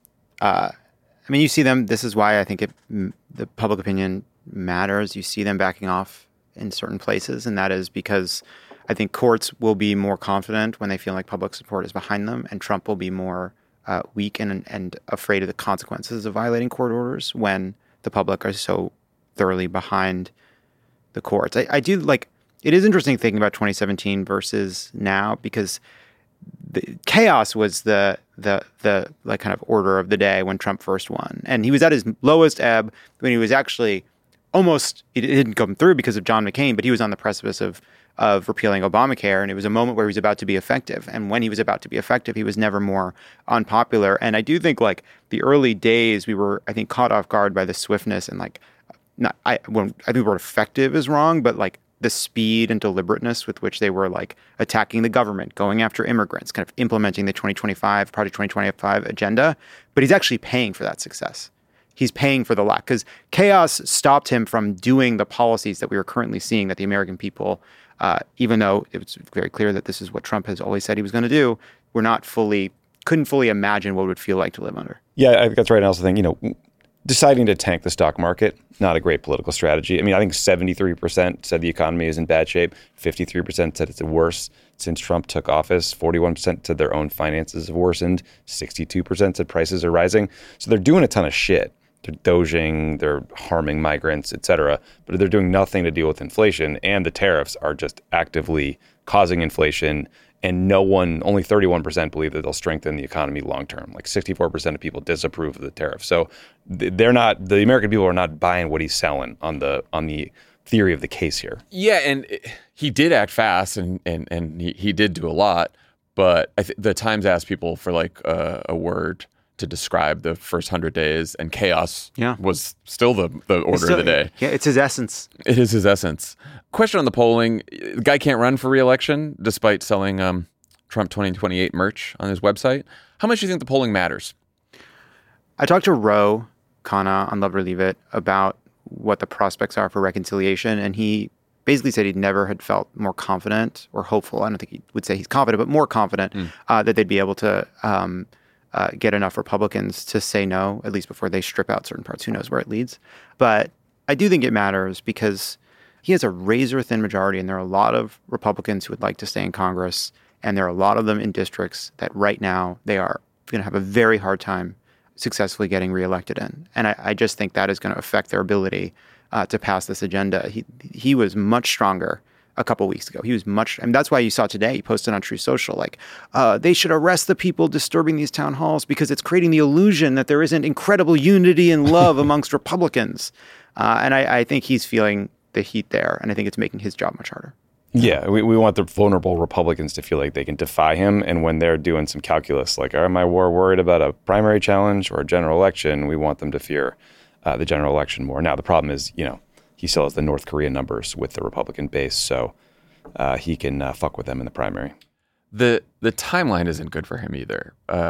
F: you see them. This is why I think the public opinion matters. You see them backing off in certain places, and that is because I think courts will be more confident when they feel like public support is behind them, and Trump will be more weak and afraid of the consequences of violating court orders when the public are so thoroughly behind the courts. I do it is interesting thinking about 2017 versus now, because the chaos was the kind of order of the day when Trump first won, and he was at his lowest ebb when he was actually it didn't come through because of John McCain, but he was on the precipice of repealing Obamacare, and it was a moment where he was about to be effective. And when he was about to be effective, he was never more unpopular. And I do think the early days we were, I think, caught off guard by the swiftness and I think the word effective is wrong, but the speed and deliberateness with which they were attacking the government, going after immigrants, kind of implementing the Project 2025 agenda. But he's actually paying for that success. He's paying for the lack, because chaos stopped him from doing the policies that we are currently seeing that the American people, even though it was very clear that this is what Trump has always said he was going to do, couldn't fully imagine what it would feel like to live under.
D: Yeah, I think that's right. And I also think, deciding to tank the stock market, not a great political strategy. I mean, I think 73% said the economy is in bad shape. 53% said it's worse since Trump took office. 41% said their own finances have worsened. 62% said prices are rising. So they're doing a ton of shit. They're doging, they're harming migrants, et cetera, but they're doing nothing to deal with inflation. And the tariffs are just actively causing inflation. And only 31% believe that they'll strengthen the economy long term. Like 64% of people disapprove of the tariff. So the American people are not buying what he's selling on the theory of the case here.
B: Yeah, and he did act fast, and he did do a lot. But the Times asked people for like a word to describe the first 100 days, and chaos was still the order of the day.
F: Yeah, it's his essence.
B: It is his essence. Question on the polling. The guy can't run for re-election despite selling Trump 2028 merch on his website. How much do you think the polling matters?
F: I talked to Ro Khanna on Love or Leave It about what the prospects are for reconciliation, and he basically said he never had felt more confident or hopeful. I don't think he would say he's confident, but more confident that they'd be able to get enough Republicans to say no, at least before they strip out certain parts. Who knows where it leads? But I do think it matters because he has a razor-thin majority, and there are a lot of Republicans who would like to stay in Congress, and there are a lot of them in districts that right now they are going to have a very hard time successfully getting reelected in. And I just think that is going to affect their ability to pass this agenda. He was much stronger a couple weeks ago. He was and that's why you saw today, he posted on True Social, like, they should arrest the people disturbing these town halls because it's creating the illusion that there isn't incredible unity and love amongst Republicans. And I think he's feeling the heat there, and I think it's making his job much harder.
D: Yeah, we want the vulnerable Republicans to feel like they can defy him. And when they're doing some calculus, like, am I more worried about a primary challenge or a general election? We want them to fear the general election more. Now, the problem is, he still has the North Korean numbers with the Republican base, so he can fuck with them in the primary.
B: The timeline isn't good for him either.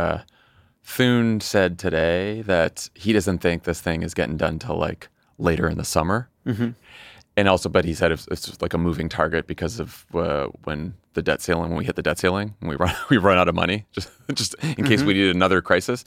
B: Thune said today that he doesn't think this thing is getting done till like later in the summer. Mm-hmm. And also, but he said it's like a moving target because of when we hit the debt ceiling, and we run out of money, just in case we need another crisis.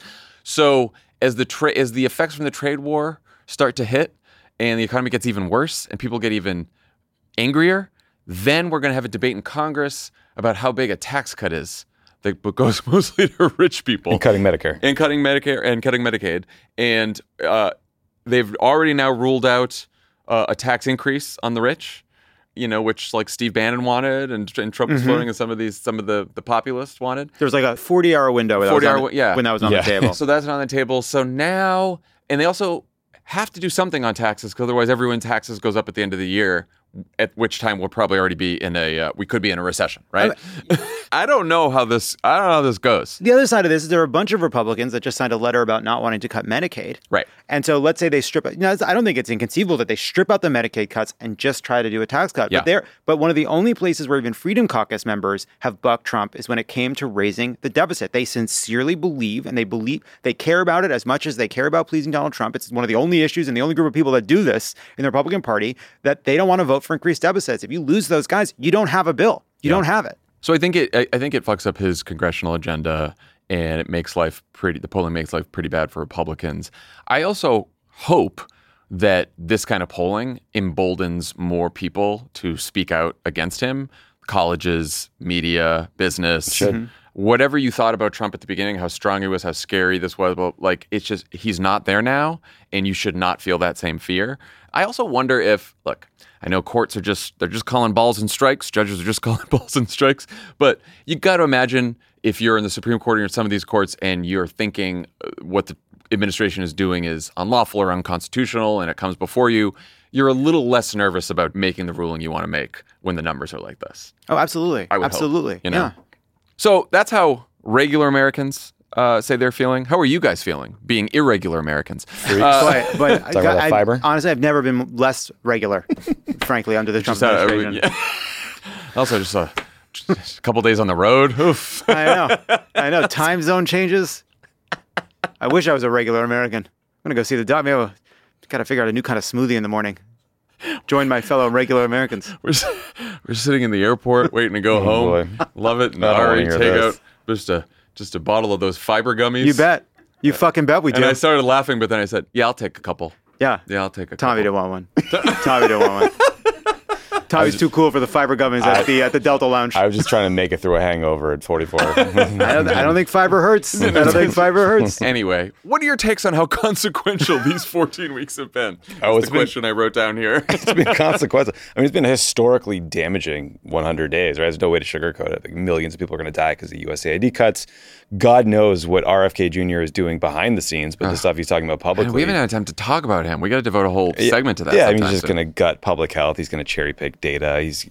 B: So as the effects from the trade war start to hit, and the economy gets even worse, and people get even angrier, then we're going to have a debate in Congress about how big a tax cut is that goes mostly to rich people.
D: And cutting Medicare.
B: And cutting Medicare and cutting Medicaid. And they've already now ruled out a tax increase on the rich, which like Steve Bannon wanted and Trump was floating, and some of the populists wanted.
F: There was like a 40-hour window when that was on the table.
B: So that's on the table. So now, and they also have to do something on taxes because otherwise everyone's taxes goes up at the end of the year, at which time we'll probably already be we could be in a recession, right? I don't know how this goes.
F: The other side of this is there are a bunch of Republicans that just signed a letter about not wanting to cut Medicaid.
B: Right.
F: And so let's say they strip it. I don't think it's inconceivable that they strip out the Medicaid cuts and just try to do a tax cut.
B: Yeah.
F: But one of the only places where even Freedom Caucus members have bucked Trump is when it came to raising the deficit. They sincerely believe, and they care about it as much as they care about pleasing Donald Trump. It's one of the only issues and the only group of people that do this in the Republican Party, that they don't want to vote for increased deficits. If you lose those guys, you don't have a bill. You don't have it.
B: So I think it fucks up his congressional agenda, and it makes the polling makes life pretty bad for Republicans. I also hope that this kind of polling emboldens more people to speak out against him. Colleges, media, business.
D: Should.
B: Whatever you thought about Trump at the beginning, how strong he was, how scary this was, but it's just, he's not there now, and you should not feel that same fear. I also wonder if, look, I know courts they're just calling balls and strikes. Judges are just calling balls and strikes. But you got to imagine if you're in the Supreme Court or in some of these courts and you're thinking what the administration is doing is unlawful or unconstitutional and it comes before you, you're a little less nervous about making the ruling you want to make when the numbers are like this.
F: Oh, absolutely.
B: I would
F: absolutely.
B: Hope, Yeah. So that's how regular Americans say they're feeling. How are you guys feeling, being irregular Americans?
F: But
D: fiber?
F: Honestly, I've never been less regular, frankly, under the Trump administration.
B: Also, just a couple days on the road. Oof.
F: I know. Time zone changes. I wish I was a regular American. I'm going to go see the dog. Maybe I've got to figure out a new kind of smoothie in the morning. Join my fellow regular Americans.
B: We're sitting in the airport waiting to go home.
D: Boy.
B: Love it. And
D: I don't
B: Ari
D: wanna hear
B: take
D: this.
B: out just a bottle of those fiber gummies.
F: You bet. You fucking bet we do.
B: And I started laughing, but then I said, yeah, I'll take a couple.
F: Yeah,
B: I'll take a
F: Tommy
B: couple.
F: didn't want one. Tommy didn't want one. Tommy's too cool for the fiber gummies at the Delta Lounge.
D: I was just trying to make it through a hangover at 44.
F: I don't think fiber hurts. I don't think fiber hurts.
B: Anyway, what are your takes on how consequential these 14 weeks have been? That's the question I wrote down here.
D: It's been consequential. I mean, it's been a historically damaging 100 days, right? There's no way to sugarcoat it. Like, millions of people are going to die because of USAID cuts. God knows what RFK Jr. is doing behind the scenes, but the stuff he's talking about publicly.
B: We haven't had time to talk about him. We got to devote a whole segment to that.
D: Yeah, I mean, he's just going to gut public health. He's going to cherry pick data. He's,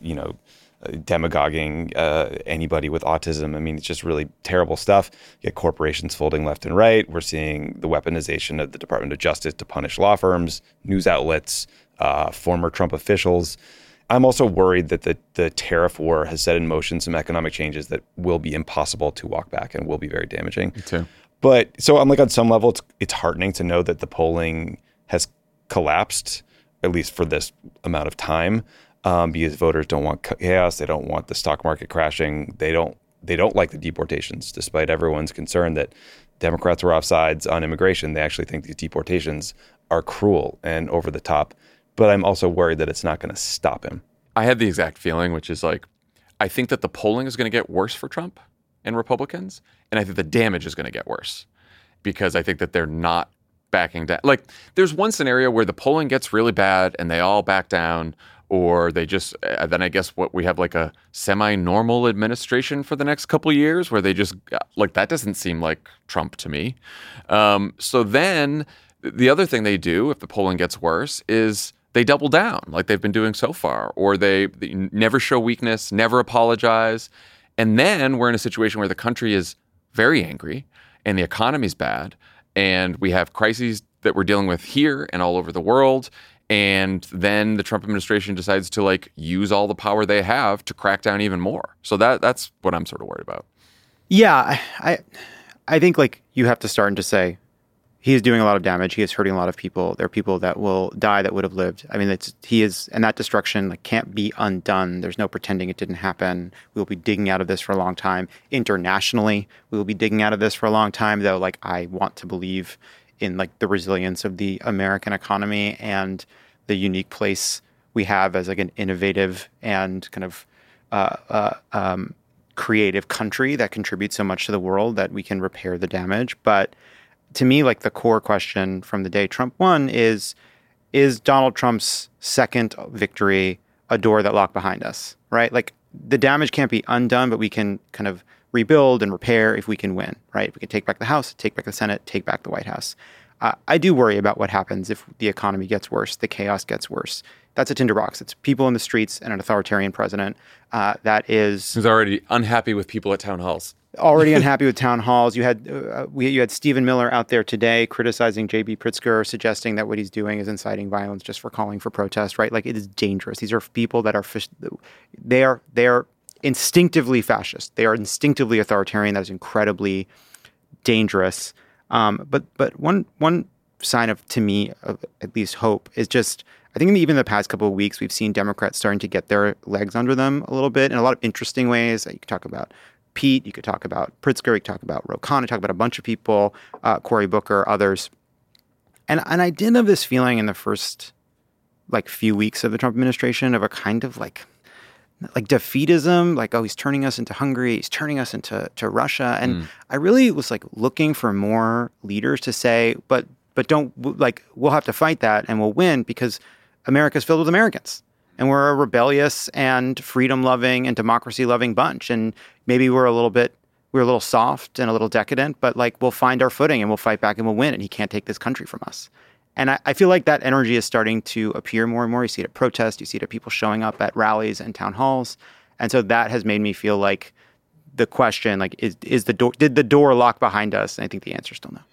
D: demagoguing anybody with autism. I mean, it's just really terrible stuff. You get corporations folding left and right. We're seeing the weaponization of the Department of Justice to punish law firms, news outlets, former Trump officials. I'm also worried that the tariff war has set in motion some economic changes that will be impossible to walk back and will be very damaging.
B: Me too.
D: But so I'm like, on some level, it's heartening to know that the polling has collapsed, at least for this amount of time, because voters don't want chaos. They don't want the stock market crashing. They don't like the deportations, despite everyone's concern that Democrats were offsides on immigration. They actually think these deportations are cruel and over the top. But I'm also worried that it's not going to stop him.
B: I had the exact feeling, which is like, I think that the polling is going to get worse for Trump and Republicans. And I think the damage is going to get worse because I think that they're not backing down. Like, there's one scenario where the polling gets really bad and they all back down, or they just, then I guess what we have like a semi-normal administration for the next couple of years where they just, like, that doesn't seem like Trump to me. So then the other thing they do, if the polling gets worse, is they double down like they've been doing so far, or they never show weakness, never apologize. And then we're in a situation where the country is very angry and the economy's bad and we have crises that we're dealing with here and all over the world. And then the Trump administration decides to like use all the power they have to crack down even more. So that's what I'm sort of worried about.
F: Yeah, I think like you have to start to say, he is doing a lot of damage. He is hurting a lot of people. There are people that will die that would have lived. I mean, and that destruction like can't be undone. There's no pretending it didn't happen. We will be digging out of this for a long time. Internationally, we will be digging out of this for a long time, though. Like, I want to believe in like the resilience of the American economy and the unique place we have as like an innovative and kind of creative country that contributes so much to the world that we can repair the damage. But to me, like, the core question from the day Trump won is Donald Trump's second victory a door that locked behind us, right? Like, the damage can't be undone, but we can kind of rebuild and repair if we can win, right? We can take back the House, take back the Senate, take back the White House. I do worry about what happens if the economy gets worse, the chaos gets worse. That's a tinderbox. It's people in the streets and an authoritarian president who's
B: already unhappy with people at town halls.
F: Already unhappy with town halls. You had Stephen Miller out there today criticizing J.B. Pritzker, suggesting that what he's doing is inciting violence just for calling for protest, right? Like, it is dangerous. These are people that they are instinctively fascist. They are instinctively authoritarian. That is incredibly dangerous. But one sign of, to me, of at least hope is just, I think even in the past couple of weeks, we've seen Democrats starting to get their legs under them a little bit in a lot of interesting ways. You could talk about Pete, you could talk about Pritzker, you could talk about Ro Khanna, talk about a bunch of people, Cory Booker, others. And I did have this feeling in the first like few weeks of the Trump administration of a kind of like defeatism, like, oh, he's turning us into Hungary, he's turning us into Russia. And I really was like looking for more leaders to say, but don't, like, we'll have to fight that and we'll win because America's filled with Americans. And we're a rebellious and freedom-loving and democracy-loving bunch. And maybe we're a little soft and a little decadent, but like, we'll find our footing and we'll fight back and we'll win. And he can't take this country from us. And I feel like that energy is starting to appear more and more. You see it at protests, you see it at people showing up at rallies and town halls. And so that has made me feel like the question, like, did the door lock behind us? And I think the answer is still no.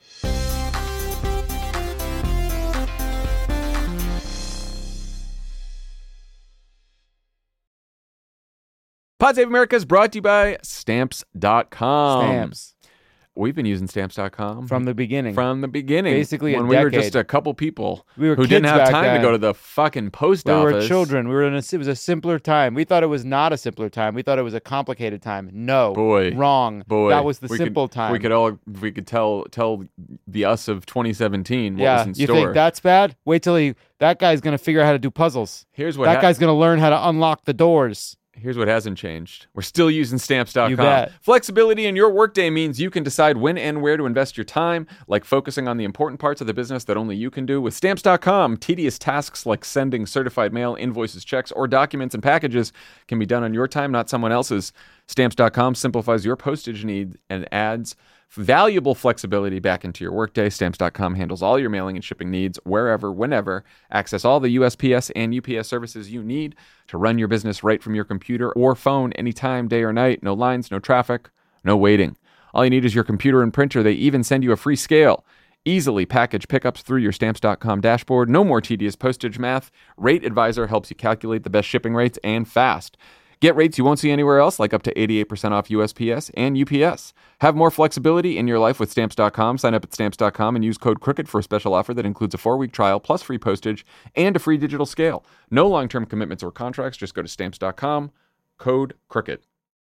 B: Pod Save America is brought to you by Stamps.com.
C: Stamps.
B: we've been using Stamps.com
C: from the beginning.
B: Basically,
C: a
B: when we were
C: decade.
B: just a couple people
C: We were
B: who
C: kids
B: didn't have
C: back
B: time
C: then.
B: to go to the fucking post
C: We
B: office.
C: were children. It was a simpler time. We thought it was not a simpler time. We thought it was a complicated time. No,
B: Boy,
C: wrong.
B: Boy,
C: that was the
B: we
C: simple
B: could,
C: time.
B: We could tell the us of 2017 what
C: yeah,
B: was in
C: you
B: store.
C: think that's bad? Wait till that guy's gonna figure out how to do puzzles.
B: Here's what
C: That guy's gonna learn how to unlock the doors.
B: Here's what hasn't changed. We're still using Stamps.com.
C: You bet.
B: Flexibility in your workday means you can decide when and where to invest your time, like focusing on the important parts of the business that only you can do. With Stamps.com, tedious tasks like sending certified mail, invoices, checks, or documents and packages can be done on your time, not someone else's. Stamps.com simplifies your postage needs and adds valuable flexibility back into your workday. Stamps.com handles all your mailing and shipping needs wherever, whenever. Access all the USPS and UPS services you need to run your business right from your computer or phone anytime, day or night. No lines, no traffic, no waiting. All you need is your computer and printer. They even send you a free scale. Easily package pickups through your Stamps.com dashboard. No more tedious postage math. Rate Advisor helps you calculate the best shipping rates and fast. Get rates you won't see anywhere else, like up to 88% off USPS and UPS. Have more flexibility in your life with Stamps.com. Sign up at Stamps.com and use code CROOKED for a special offer that includes a 4-week trial plus free postage and a free digital scale. No long-term commitments or contracts. Just go to Stamps.com, code CROOKED.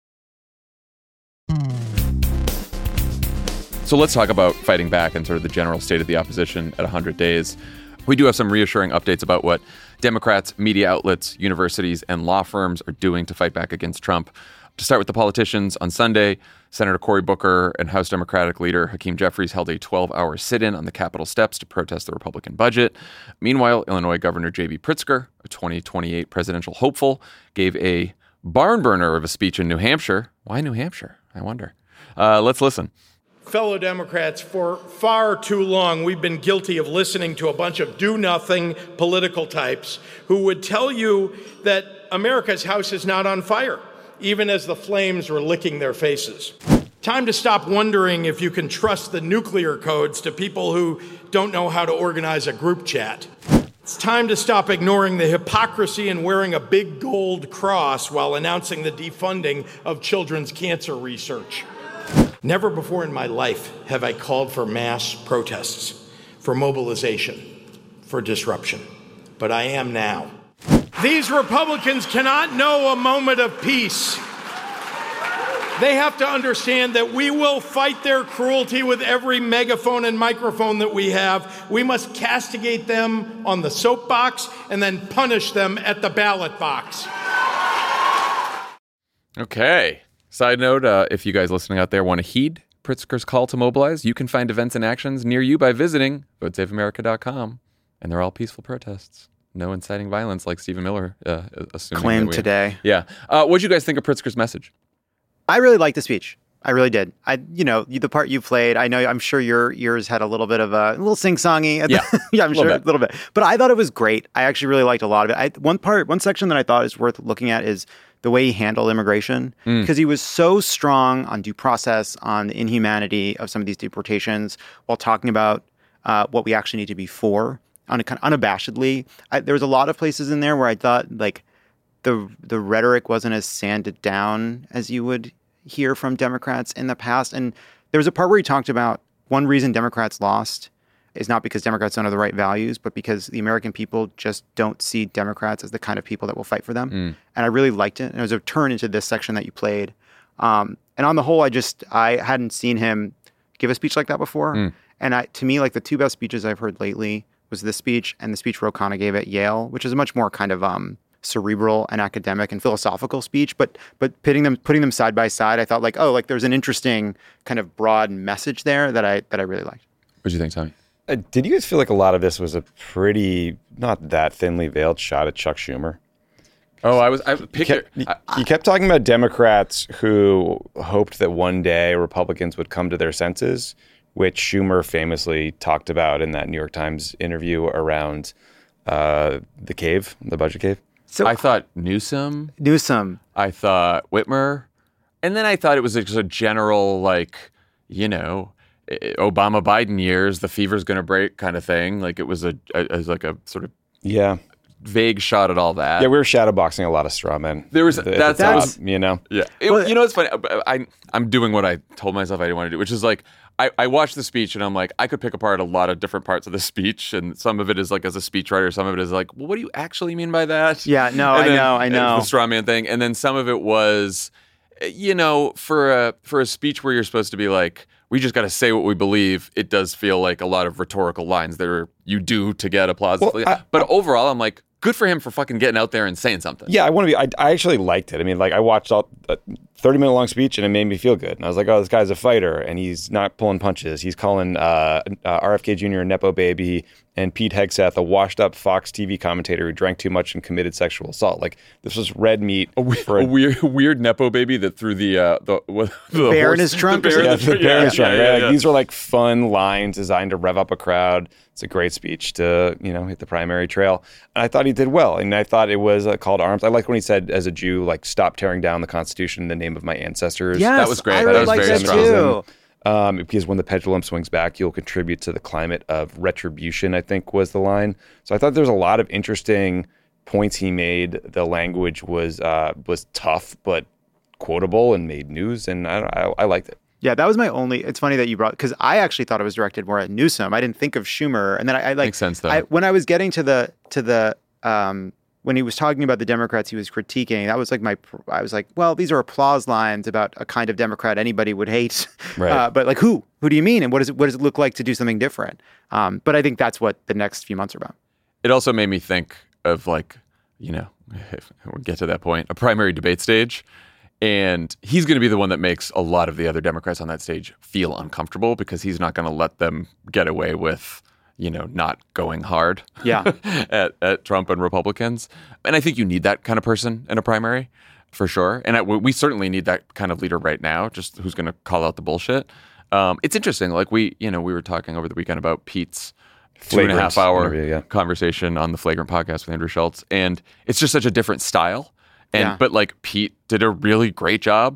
B: So let's talk about fighting back and sort of the general state of the opposition at 100 days. We do have some reassuring updates about what Democrats, media outlets, universities, and law firms are doing to fight back against Trump. To start with the politicians, on Sunday, Senator Cory Booker and House Democratic leader Hakeem Jeffries held a 12-hour sit-in on the Capitol steps to protest the Republican budget. Meanwhile, Illinois Governor J.B. Pritzker, a 2028 presidential hopeful, gave a barn burner of a speech in New Hampshire. Why New Hampshire? I wonder. Let's listen.
G: Fellow Democrats, for far too long, we've been guilty of listening to a bunch of do-nothing political types who would tell you that America's house is not on fire, even as the flames were licking their faces. Time to stop wondering if you can trust the nuclear codes to people who don't know how to organize a group chat. It's time to stop ignoring the hypocrisy and wearing a big gold cross while announcing the defunding of children's cancer research. Never before in my life have I called for mass protests, for mobilization, for disruption. But I am now. These Republicans cannot know a moment of peace. They have to understand that we will fight their cruelty with every megaphone and microphone that we have. We must castigate them on the soapbox and then punish them at the ballot box.
B: Okay. Side note, if you guys listening out there want to heed Pritzker's call to mobilize, you can find events and actions near you by visiting VoteSaveAmerica.com. And they're all peaceful protests. No inciting violence like Stephen Miller assumed.
F: Claimed today.
B: Yeah. What did you guys think of Pritzker's message?
F: I really liked the speech. I really did. The part you played, I'm sure yours had a little bit of a little sing-songy.
B: Yeah.
F: Yeah, I'm sure a little bit. But I thought it was great. I actually really liked a lot of it. One section that I thought is worth looking at is the way he handled immigration, because he was so strong on due process, on the inhumanity of some of these deportations, while talking about what we actually need to be for, unabashedly. There was a lot of places in there where I thought like the rhetoric wasn't as sanded down as you would hear from Democrats in the past. And there was a part where he talked about one reason Democrats lost is not because Democrats don't have the right values, but because the American people just don't see Democrats as the kind of people that will fight for them. And I really liked it. And it was a turn into this section that you played. And on the whole, I hadn't seen him give a speech like that before. And to me, like the two best speeches I've heard lately was this speech and the speech Ro Khanna gave at Yale, which is a much more kind of cerebral and academic and philosophical speech. But putting them side by side, I thought like there's an interesting kind of broad message there that I really liked.
B: What did you think, Tommy?
D: Did you guys feel like a lot of this was a pretty, not that thinly veiled shot at Chuck Schumer?
B: Oh,
D: You kept talking about Democrats who hoped that one day Republicans would come to their senses, which Schumer famously talked about in that New York Times interview around the budget cave.
B: So I thought Newsom.
F: I
B: thought Whitmer. And then I thought it was just a general, Obama-Biden years, the fever's going to break kind of thing. Like it was a sort of vague shot at all that.
D: Yeah, we were shadowboxing a lot of straw men.
B: There was
D: that's
B: Yeah. I'm doing what I told myself I didn't want to do, which is like I watched the speech and I'm like, I could pick apart a lot of different parts of the speech, and some of it is like as a speechwriter, some of it is like, well, what do you actually mean by that?
F: Yeah, no, I know.
B: The straw man thing, and then some of it was, for a speech where you're supposed to be like, we just got to say what we believe. It does feel like a lot of rhetorical lines that you do to get applause. Well, but overall, I'm like, good for him for fucking getting out there and saying something.
D: Yeah, I actually liked it. I mean, like I watched a 30-minute long speech and it made me feel good. And I was like, oh, this guy's a fighter and he's not pulling punches. He's calling RFK Jr. a Nepo baby and Pete Hegseth a washed-up Fox TV commentator who drank too much and committed sexual assault. Like, this was red meat.
B: A weird Nepo baby that threw the
F: bear in his trunk?
D: The bear in his trunk. Right? These were like fun lines designed to rev up a crowd. It's a great speech to, hit the primary trail. And I thought he did well. And I thought it was a call to arms. I liked when he said, as a Jew, like, stop tearing down the Constitution in the name of my ancestors.
F: Yes,
B: that was great.
F: I really
B: that was
F: like
B: very
F: that
B: strong.
F: too.
D: Because when the pendulum swings back, you'll contribute to the climate of retribution, I think was the line. So I thought there's a lot of interesting points he made. The language was tough, but quotable and made news. And I liked it.
F: Yeah, that was my only. It's funny that you brought, because I actually thought it was directed more at Newsom. I didn't think of Schumer, and then I like
B: makes sense though.
F: When I was getting to the when he was talking about the Democrats he was critiquing, that was like I was like, well, these are applause lines about a kind of Democrat anybody would hate.
B: Right.
F: But like, who do you mean, and what does it look like to do something different? But I think that's what the next few months are about.
B: It also made me think of like, if we'll get to that point, a primary debate stage. And he's going to be the one that makes a lot of the other Democrats on that stage feel uncomfortable because he's not going to let them get away with, not going hard at Trump and Republicans. And I think you need that kind of person in a primary for sure. And we certainly need that kind of leader right now, just who's going to call out the bullshit. It's interesting. Like we were talking over the weekend about Pete's 2.5-hour conversation on the Flagrant podcast with Andrew Schultz. And it's just such a different style. But like Pete did a really great job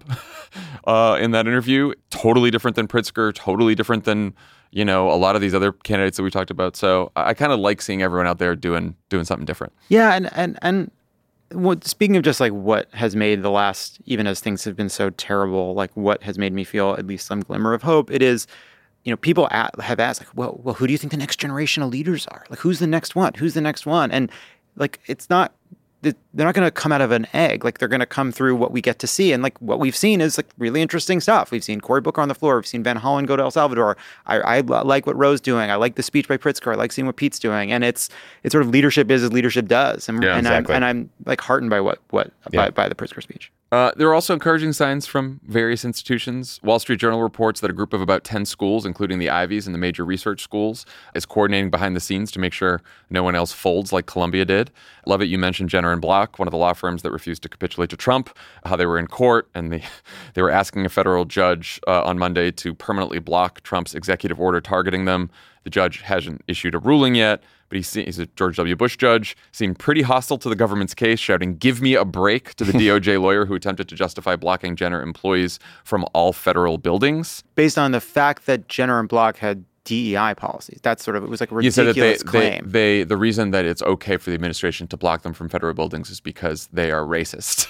B: in that interview. Totally different than Pritzker. Totally different than a lot of these other candidates that we talked about. So I kind of like seeing everyone out there doing something different.
F: Yeah, and speaking of just like what has made the last, even as things have been so terrible, like what has made me feel at least some glimmer of hope. It is, people have asked like, well, who do you think the next generation of leaders are? Like, who's the next one? Who's the next one? And like, it's not. They're not going to come out of an egg. Like, they're going to come through what we get to see. And like what we've seen is like really interesting stuff. We've seen Cory Booker on the floor. We've seen Van Hollen go to El Salvador. I like what Roe's doing. I like the speech by Pritzker. I like seeing what Pete's doing. And it's sort of leadership is as leadership does. And,
B: exactly.
F: I'm like heartened by by the Pritzker speech.
B: There are also encouraging signs from various institutions. Wall Street Journal reports that a group of about 10 schools, including the Ivies and the major research schools, is coordinating behind the scenes to make sure no one else folds like Columbia did. Lovett, you mentioned Jenner and Block, one of the law firms that refused to capitulate to Trump, how they were in court and they were asking a federal judge on Monday to permanently block Trump's executive order targeting them. The judge hasn't issued a ruling yet, but he's a George W. Bush judge, seemed pretty hostile to the government's case, shouting, "Give me a break," to the DOJ lawyer who attempted to justify blocking Jenner employees from all federal buildings.
F: Based on the fact that Jenner and Block had DEI policies. That's sort of, it was like a ridiculous claim.
B: The reason that it's okay for the administration to block them from federal buildings is because they are racist.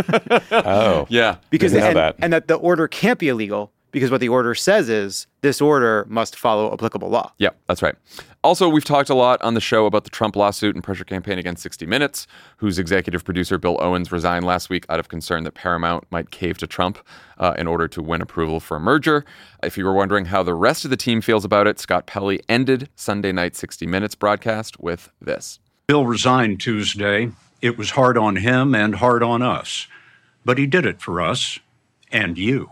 D: Oh.
B: Yeah.
F: Because and that the order can't be illegal because what the order says is this order must follow applicable law.
B: Yeah, that's right. Also, we've talked a lot on the show about the Trump lawsuit and pressure campaign against 60 Minutes, whose executive producer Bill Owens resigned last week out of concern that Paramount might cave to Trump in order to win approval for a merger. If you were wondering how the rest of the team feels about it, Scott Pelley ended Sunday night 60 Minutes broadcast with this.
H: Bill resigned Tuesday. It was hard on him and hard on us, but he did it for us and you.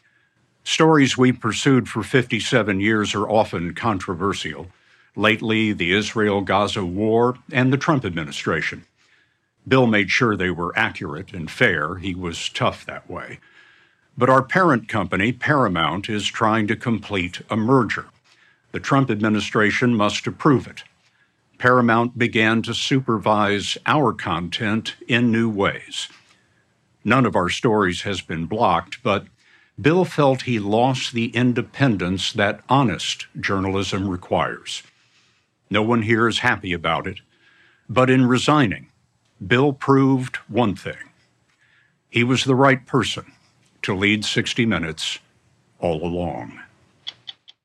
H: Stories we pursued for 57 years are often controversial. Lately, the Israel-Gaza war and the Trump administration. Bill made sure they were accurate and fair. He was tough that way. But our parent company, Paramount, is trying to complete a merger. The Trump administration must approve it. Paramount began to supervise our content in new ways. None of our stories has been blocked, but Bill felt he lost the independence that honest journalism requires. No one here is happy about it, but in resigning, Bill proved one thing. He was the right person to lead 60 Minutes all along.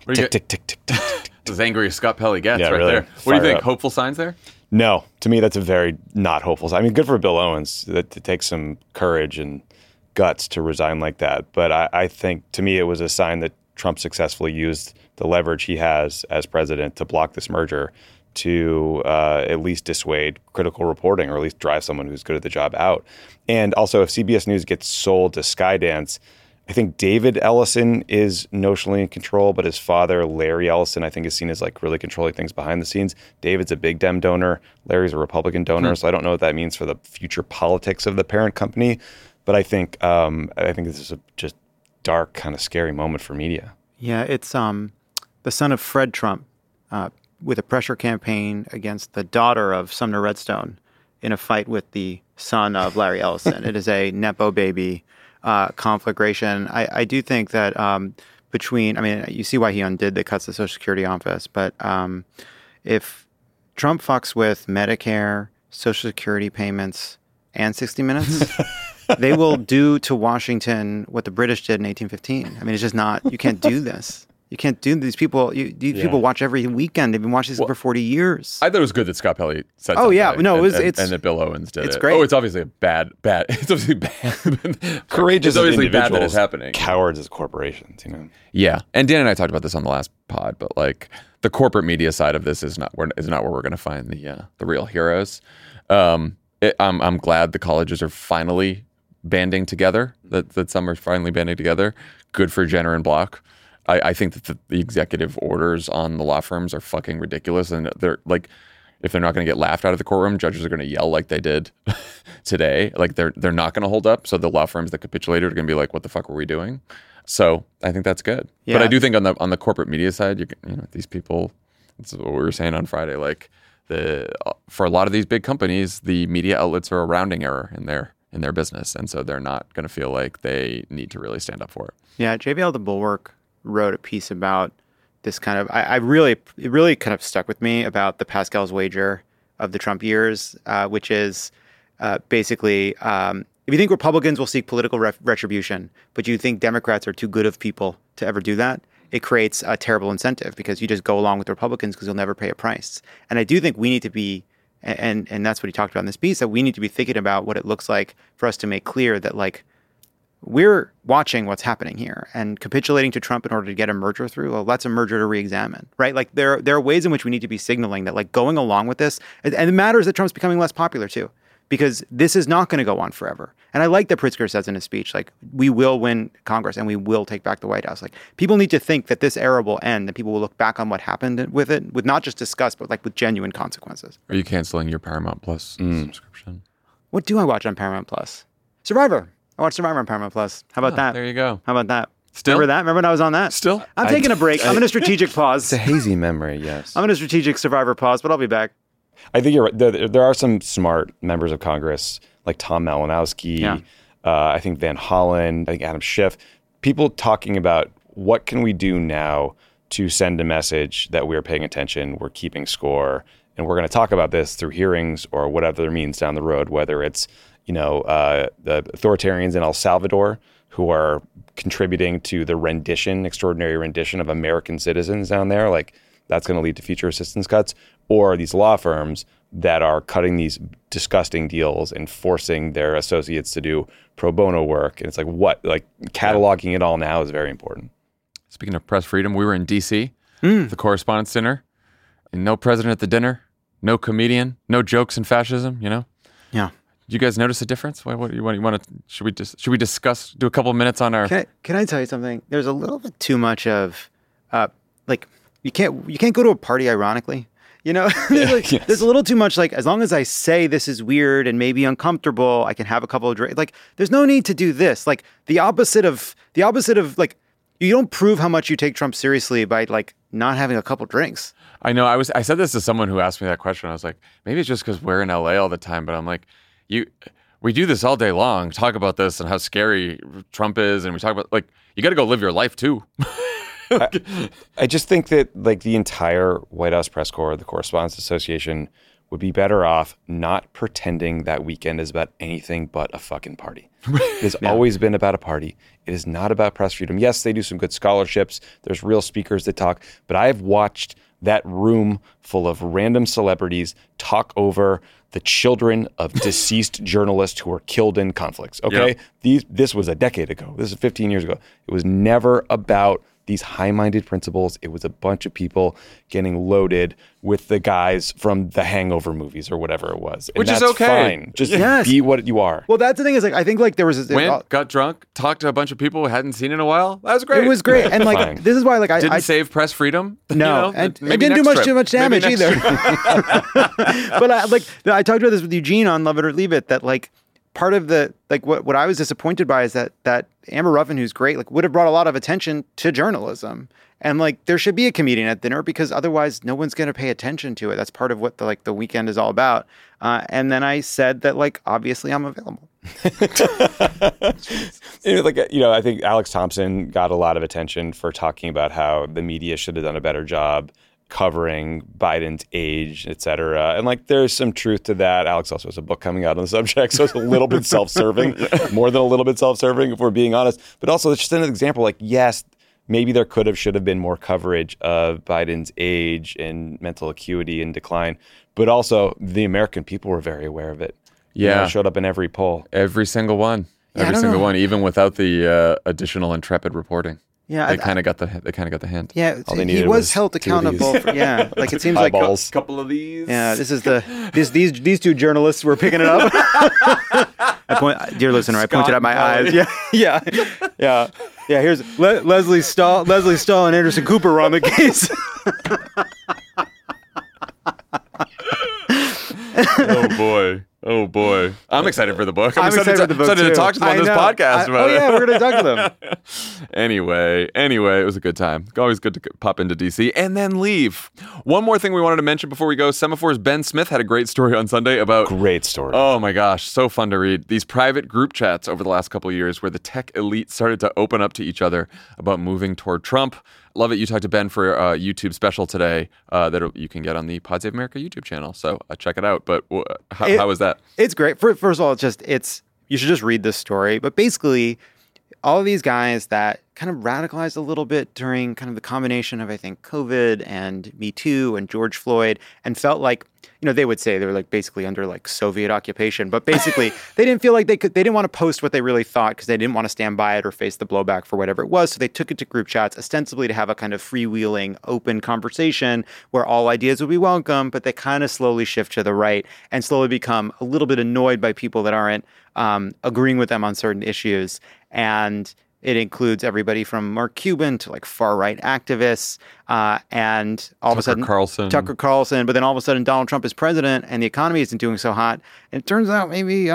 D: tick, tick, tick, tick, tick, tick.
B: As angry as Scott Pelley gets
D: Yeah,
B: right
D: really.
B: there. What do you
D: Fire
B: think?
D: up.
B: Hopeful signs there?
D: No, to me, that's a very not hopeful sign. I mean, good for Bill Owens to take some courage and guts to resign like that. But I think, to me, it was a sign that Trump successfully used the leverage he has as president to block this merger to at least dissuade critical reporting or at least drive someone who's good at the job out. And also, if CBS News gets sold to Skydance, I think David Ellison is notionally in control, but his father, Larry Ellison, I think is seen as like really controlling things behind the scenes. David's a big Dem donor. Larry's a Republican donor. So I don't know what that means for the future politics of the parent company. But I think this is a just dark, kind of scary moment for media.
F: Yeah, it's the son of Fred Trump with a pressure campaign against the daughter of Sumner Redstone in a fight with the son of Larry Ellison. It is a Nepo baby conflagration. I do think that you see why he undid the cuts to the Social Security office, but if Trump fucks with Medicare, Social Security payments, and 60 Minutes, they will do to Washington what the British did in 1815. I mean, it's just not, you can't do this. You can't do these people. People watch every weekend. They've been watching this for 40 years.
B: I thought it was good that Scott Pelley said
F: Oh, yeah.
B: something,
F: No,
B: and that Bill Owens did
F: it's
B: it.
F: great.
B: Oh, it's obviously It's obviously bad.
D: Courageous
B: It's obviously bad
D: individuals,
B: that it's happening.
D: Cowards as corporations, you know.
B: Yeah, and Dan and I talked about this on the last pod, but like the corporate media side of this is not where we're going to find the real heroes. I'm glad the colleges are finally banding together. That some are finally banding together. Good for Jenner and Block. I think that the executive orders on the law firms are fucking ridiculous, and they're like, if they're not going to get laughed out of the courtroom, judges are going to yell like they did today. Like they're not going to hold up. So the law firms that capitulated are going to be like, "What the fuck were we doing?" So I think that's good.
F: Yeah.
B: But I do think on the corporate media side, you know, these people. That's what we were saying on Friday. Like for a lot of these big companies, the media outlets are a rounding error in their business, and so they're not going to feel like they need to really stand up for it.
F: Yeah, JVL The Bulwark wrote a piece about this kind of, it really kind of stuck with me about the Pascal's wager of the Trump years, which is basically, if you think Republicans will seek political retribution, but you think Democrats are too good of people to ever do that, it creates a terrible incentive because you just go along with the Republicans because you'll never pay a price. And I do think we need to be, and that's what he talked about in this piece, that we need to be thinking about what it looks like for us to make clear that like, we're watching what's happening here, and capitulating to Trump in order to get a merger through. Well, that's a merger to re-examine, right? Like there are ways in which we need to be signaling that, like going along with this, and it matters that Trump's becoming less popular too, because this is not going to go on forever. And I like that Pritzker says in his speech, like we will win Congress and we will take back the White House. Like people need to think that this era will end, and people will look back on what happened with it, with not just disgust, but like with genuine consequences.
B: Are you canceling your Paramount Plus subscription?
F: What do I watch on Paramount Plus? Survivor. I watched Survivor on Paramount Plus. How about that?
B: There you go.
F: How about that?
B: Still?
F: Remember that? Remember when I was on that?
B: Still?
F: I'm taking a break. I'm in a strategic pause.
D: It's a hazy memory, yes.
F: I'm in a strategic Survivor pause, but I'll be back.
D: I think you're right. There are some smart members of Congress, like Tom Malinowski,
F: Yeah.
D: I think Van Hollen, I think Adam Schiff, people talking about what can we do now to send a message that we're paying attention, we're keeping score, and we're going to talk about this through hearings or whatever means down the road, whether it's the authoritarians in El Salvador who are contributing to the extraordinary rendition of American citizens down there, like that's going to lead to future assistance cuts, or these law firms that are cutting these disgusting deals and forcing their associates to do pro bono work. And it's like cataloging it all now is very important.
B: Speaking of press freedom, we were in D.C., the Correspondents' Dinner, and no president at the dinner, no comedian, no jokes and fascism, you know?
F: Yeah.
B: Did you guys notice a difference? What you want to? Should we discuss? Do a couple of minutes on our?
F: Can I tell you something? There's a little bit too much of, you can't go to a party ironically. You know, there's a little too much. Like as long as I say this is weird and maybe uncomfortable, I can have a couple of drinks. Like there's no need to do this. Like the opposite of like you don't prove how much you take Trump seriously by like not having a couple drinks.
B: I know. I said this to someone who asked me that question. I was like, maybe it's just because we're in LA all the time. But I'm like, we do this all day long, talk about this and how scary Trump is, and we talk about like you got to go live your life too.
D: I just think that like the entire White House press corps, the Correspondents Association, would be better off not pretending that weekend is about anything but a fucking party. It has always been about a party. It is not about press freedom. Yes, they do some good scholarships. There's real speakers that talk, but I have watched that room full of random celebrities talk over the children of deceased journalists who were killed in conflicts. Okay? This was a decade ago. This is 15 years ago. It was never about these high-minded principles. It was a bunch of people getting loaded with the guys from the Hangover movies or whatever it was. And
B: which is
D: that's
B: okay.
D: Fine. Just be what you are.
F: Well, that's the thing is, like, I think like there was
B: went, got drunk, talked to a bunch of people we hadn't seen in a while. That was great.
F: It was great, and like this is why like I
B: didn't save press freedom.
F: No, and it didn't do too much damage either. But I talked about this with Eugene on Love It or Leave It, that like part of the like what I was disappointed by is that Amber Ruffin, who's great, like would have brought a lot of attention to journalism. And like there should be a comedian at dinner because otherwise no one's going to pay attention to it. That's part of what the weekend is all about. And then I said that like obviously I'm available.
D: I think Alex Thompson got a lot of attention for talking about how the media should have done a better job covering Biden's age, et cetera. And like there's some truth to that. Alex also has a book coming out on the subject, so it's a little bit self-serving, more than a little bit self-serving if we're being honest. But also it's just an example, like yes, maybe there should have been more coverage of Biden's age and mental acuity and decline, but also the American people were very aware of it.
B: Yeah.
D: It showed up in every poll.
B: Every single one. Every single one, even without the additional intrepid reporting.
F: Yeah,
B: they kind of got the hint.
F: Yeah, he was held accountable for like it seems
D: eyeballs.
F: like
B: a couple of these.
F: Yeah, this is these two journalists were picking it up. Dear listener, I pointed at my eyes. Yeah. Here's Leslie Stahl and Anderson Cooper were on the case.
B: Oh boy. I'm excited for the book.
F: I'm excited for the book
B: to talk to them on this podcast about it.
F: Oh yeah, we're going to talk to them.
B: Anyway, it was a good time. Always good to pop into DC and then leave. One more thing we wanted to mention before we go. Semaphor's Ben Smith had a great story on Sunday about...
D: Great story.
B: Oh my gosh, so fun to read. These private group chats over the last couple of years where the tech elite started to open up to each other about moving toward Trump. Love it. You talked to Ben for a YouTube special today that you can get on the Pod Save America YouTube channel. So check it out. But how was that?
F: It's great. First of all, you should just read this story. But basically, all of these guys that kind of radicalized a little bit during kind of the combination of, I think, COVID and Me Too and George Floyd, and felt like, they would say they were like basically under like Soviet occupation, but basically they didn't feel like they didn't want to post what they really thought because they didn't want to stand by it or face the blowback for whatever it was. So they took it to group chats ostensibly to have a kind of freewheeling, open conversation where all ideas would be welcome, but they kind of slowly shift to the right and slowly become a little bit annoyed by people that aren't agreeing with them on certain issues. And it includes everybody from Mark Cuban to like far-right activists and all of a sudden Tucker Carlson. But then all of a sudden Donald Trump is president and the economy isn't doing so hot. And it turns out maybe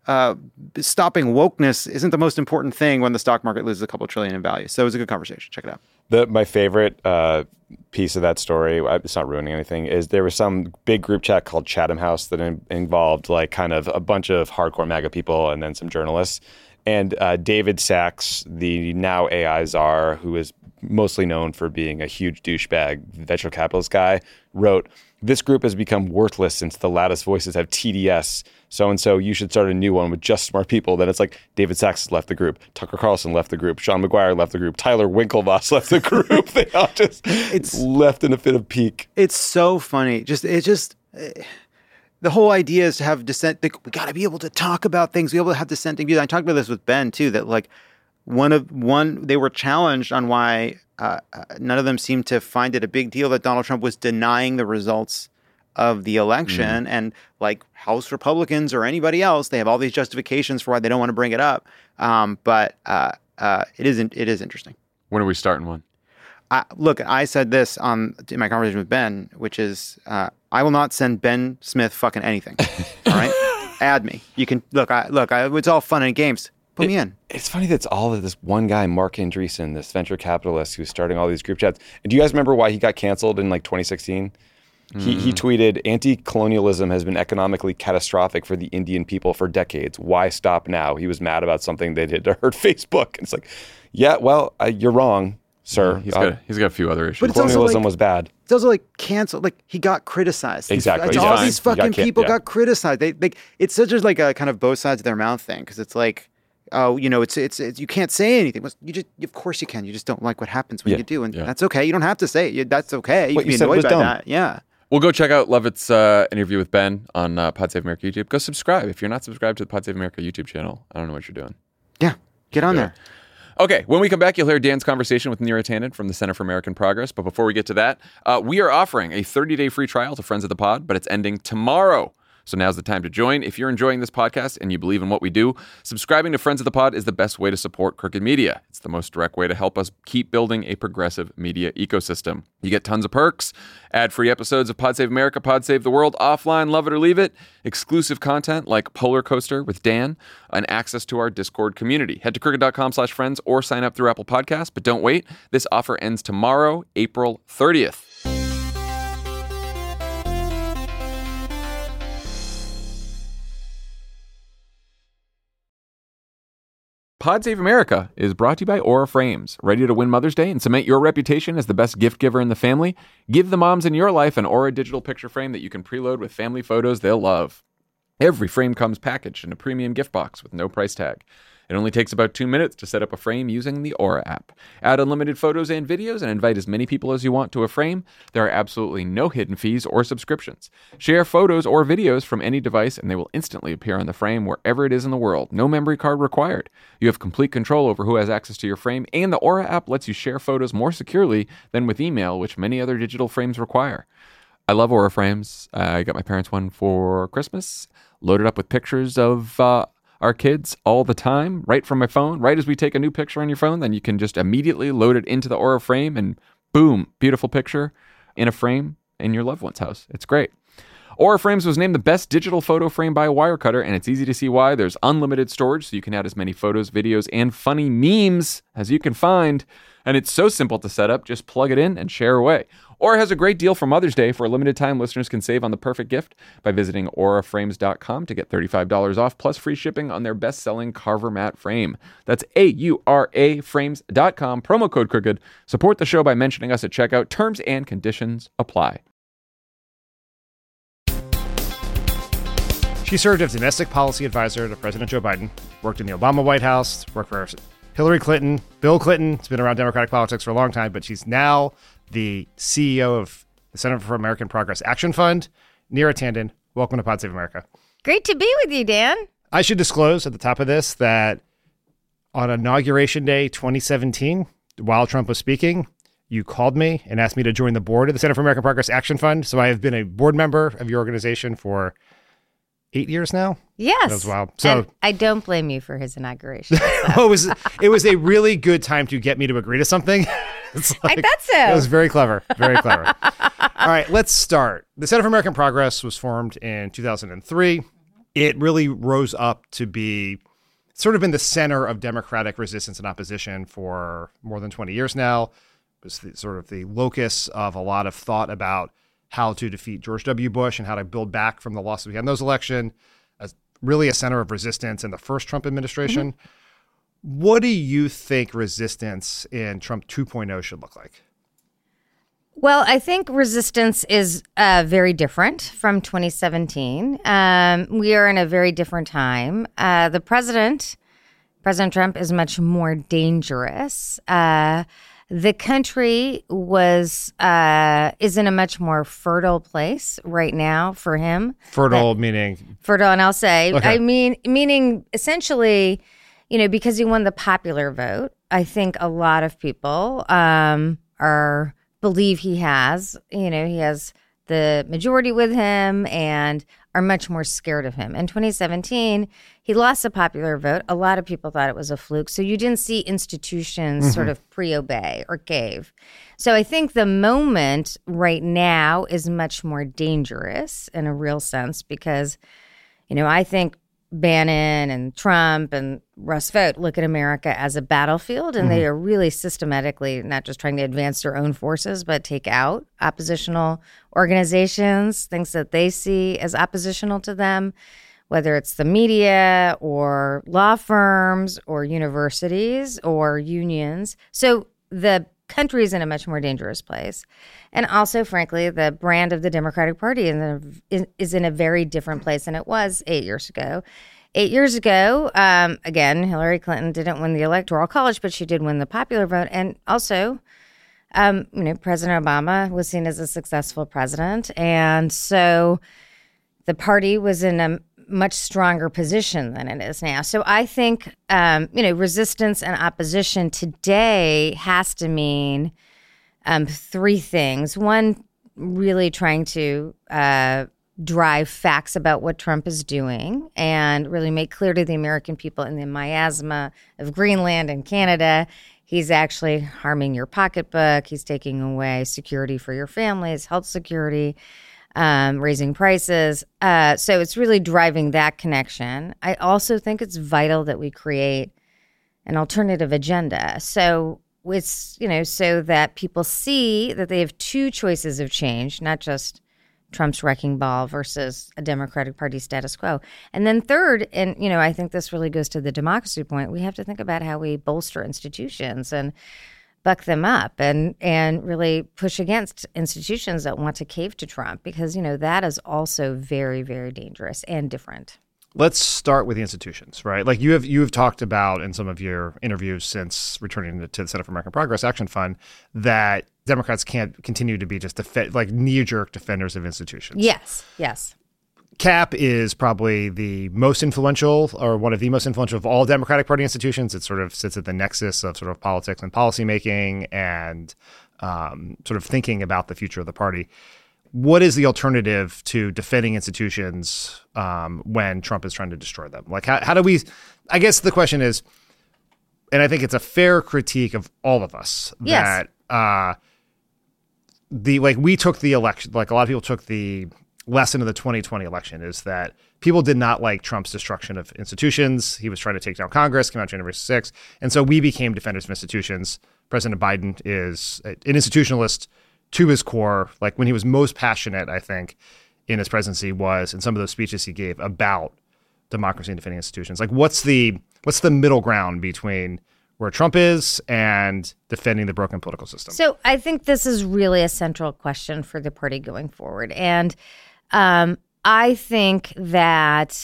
F: stopping wokeness isn't the most important thing when the stock market loses a couple of trillion in value. So it was a good conversation. Check it out.
D: My favorite piece of that story, it's not ruining anything, is there was some big group chat called Chatham House that involved like kind of a bunch of hardcore MAGA people and then some journalists. And David Sachs, the now AI czar, who is mostly known for being a huge douchebag venture capitalist guy, wrote, "This group has become worthless since the loudest voices have TDS. So-and-so, you should start a new one with just smart people." Then it's like David Sachs has left the group. Tucker Carlson left the group. Sean McGuire left the group. Tyler Winklevoss left the group. They all just left in a fit of pique.
F: It's so funny. The whole idea is to have dissent. We got to be able to talk about things, be able to have dissenting views. I talked about this with Ben too. That like they were challenged on why none of them seemed to find it a big deal that Donald Trump was denying the results of the election, and like House Republicans or anybody else, they have all these justifications for why they don't want to bring it up. But it is interesting.
B: When are we starting one?
F: I said this in my conversation with Ben, which is I will not send Ben Smith fucking anything. All right, add me. You can look. It's all fun and games. Put me in.
D: It's funny that it's all of this one guy, Mark Andreessen, this venture capitalist who's starting all these group chats. And do you guys remember why he got canceled in like 2016? He tweeted, "Anti-colonialism has been economically catastrophic for the Indian people for decades. Why stop now?" He was mad about something they did to hurt Facebook. And it's like, yeah, well, you're wrong. sir.
B: He's got a few other issues.
F: But it's also
D: Colonialism
F: like-
D: was bad.
F: It's also like canceled. Like he got criticized.
D: Exactly.
F: It's
D: He's
F: all
D: fine.
F: these
D: He got
F: fucking people
D: yeah.
F: got criticized. They like it's such as like a kind of both sides of their mouth thing because it's like, oh, you know, it's you can't say anything. You just of course you can. You just don't like what happens when
D: Yeah.
F: you do, and
B: Yeah.
F: that's okay. You don't have to say it. That's okay. You
D: What
F: can
D: you
F: be
D: said
F: annoyed
D: was
F: by
D: dumb.
F: that. Yeah.
B: Well, go check out Levitt's interview with Ben on Pod Save America YouTube. Go subscribe. If you're not subscribed to the Pod Save America YouTube channel, I don't know what you're doing.
F: Yeah. Get on there.
B: Okay, when we come back, you'll hear Dan's conversation with Neera Tanden from the Center for American Progress. But before we get to that, we are offering a 30-day free trial to Friends of the Pod, but it's ending tomorrow. So now's the time to join. If you're enjoying this podcast and you believe in what we do, subscribing to Friends of the Pod is the best way to support Crooked Media. It's the most direct way to help us keep building a progressive media ecosystem. You get tons of perks, ad-free episodes of Pod Save America, Pod Save the World, offline, love it or leave it, exclusive content like Polar Coaster with Dan, and access to our Discord community. Head to crooked.com/friends or sign up through Apple Podcasts. But don't wait. This offer ends tomorrow, April 30th. Pod Save America is brought to you by Aura Frames. Ready to win Mother's Day and cement your reputation as the best gift giver in the family? Give the moms in your life an Aura digital picture frame that you can preload with family photos they'll love. Every frame comes packaged in a premium gift box with no price tag. It only takes about 2 minutes to set up a frame using the Aura app. Add unlimited photos and videos and invite as many people as you want to a frame. There are absolutely no hidden fees or subscriptions. Share photos or videos from any device and they will instantly appear on the frame wherever it is in the world. No memory card required. You have complete control over who has access to your frame, and the Aura app lets you share photos more securely than with email, which many other digital frames require. I love Aura frames. I got my parents one for Christmas. Loaded up with pictures of our kids all the time, right from my phone. Right as we take a new picture on your phone, then you can just immediately load it into the Aura frame and boom, beautiful picture in a frame in your loved one's house. It's great. Aura Frames was named the best digital photo frame by Wirecutter, and it's easy to see why. There's unlimited storage, so you can add as many photos, videos, and funny memes as you can find. And it's so simple to set up. Just plug it in and share away. Aura has a great deal for Mother's Day. For a limited time, listeners can save on the perfect gift by visiting auraframes.com to get $35 off plus free shipping on their best-selling Carver Mat frame. That's AURA frames.com, promo code Crooked. Support the show by mentioning us at checkout. Terms and conditions apply.
I: She served as domestic policy advisor to President Joe Biden, worked in the Obama White House, worked for Hillary Clinton, Bill Clinton. Has been around Democratic politics for a long time, but she's now the CEO of the Center for American Progress Action Fund. Neera Tanden, welcome to Pod Save America.
J: Great to be with you, Dan.
I: I should disclose at the top of this that on Inauguration Day 2017, while Trump was speaking, you called me and asked me to join the board of the Center for American Progress Action Fund. So I have been a board member of your organization for 8 years now.
J: Yes.
I: That was wild. So
J: and I don't blame you for his inauguration.
I: Well, it was a really good time to get me to agree to something.
J: I thought so.
I: It was very clever. Very clever. All right, let's start. The Center for American Progress was formed in 2003. It really rose up to be sort of in the center of Democratic resistance and opposition for more than 20 years now. It was sort of the locus of a lot of thought about how to defeat George W. Bush and how to build back from the losses we had in those elections, as really a center of resistance in the first Trump administration. Mm-hmm. What do you think resistance in Trump 2.0 should look like?
J: Well, I think resistance is very different from 2017. We are in a very different time. The President Trump, is much more dangerous. The country is in a much more fertile place right now for him.
I: Fertile meaning?
J: Fertile, and I'll say,
I: okay.
J: meaning essentially, because he won the popular vote, I think a lot of people believe he has the majority with him and are much more scared of him. In 2017, he lost the popular vote. A lot of people thought it was a fluke. So you didn't see institutions sort of pre-obey or cave. So I think the moment right now is much more dangerous in a real sense because, I think Bannon and Trump and Russ Vought look at America as a battlefield, and they are really systematically not just trying to advance their own forces, but take out oppositional organizations, things that they see as oppositional to them, whether it's the media or law firms or universities or unions. So the country is in a much more dangerous place. And also, frankly, the brand of the Democratic Party is in a very different place than it was 8 years ago. 8 years ago, again, Hillary Clinton didn't win the Electoral College, but she did win the popular vote. And also, President Obama was seen as a successful president. And so the party was in a much stronger position than it is now. So I think, resistance and opposition today has to mean three things. One, really trying to drive facts about what Trump is doing and really make clear to the American people in the miasma of Greenland and Canada, he's actually harming your pocketbook. He's taking away security for your families, health security, raising prices. So it's really driving that connection. I also think it's vital that we create an alternative agenda. So it's, so that people see that they have two choices of change, not just Trump's wrecking ball versus a Democratic Party status quo. And then third, and, I think this really goes to the democracy point, we have to think about how we bolster institutions and buck them up and really push against institutions that want to cave to Trump, because, that is also very, very dangerous and different.
I: Let's start with the institutions, right? Like you have talked about in some of your interviews since returning to the Center for American Progress Action Fund that Democrats can't continue to be just knee-jerk defenders of institutions.
J: Yes.
I: CAP is probably the most influential, or one of the most influential of all Democratic Party institutions. It sort of sits at the nexus of sort of politics and policymaking and sort of thinking about the future of the party. What is the alternative to defending institutions when Trump is trying to destroy them? Like, how do we? I guess the question is, and I think it's a fair critique of all of us that we took the election, like a lot of people took the lesson of the 2020 election is that people did not like Trump's destruction of institutions. He was trying to take down Congress, came out January 6th. And so we became defenders of institutions. President Biden is an institutionalist to his core. Like when he was most passionate, I think, in his presidency was in some of those speeches he gave about democracy and defending institutions. Like what's the middle ground between where Trump is and defending the broken political system?
J: So I think this is really a central question for the party going forward. And I think that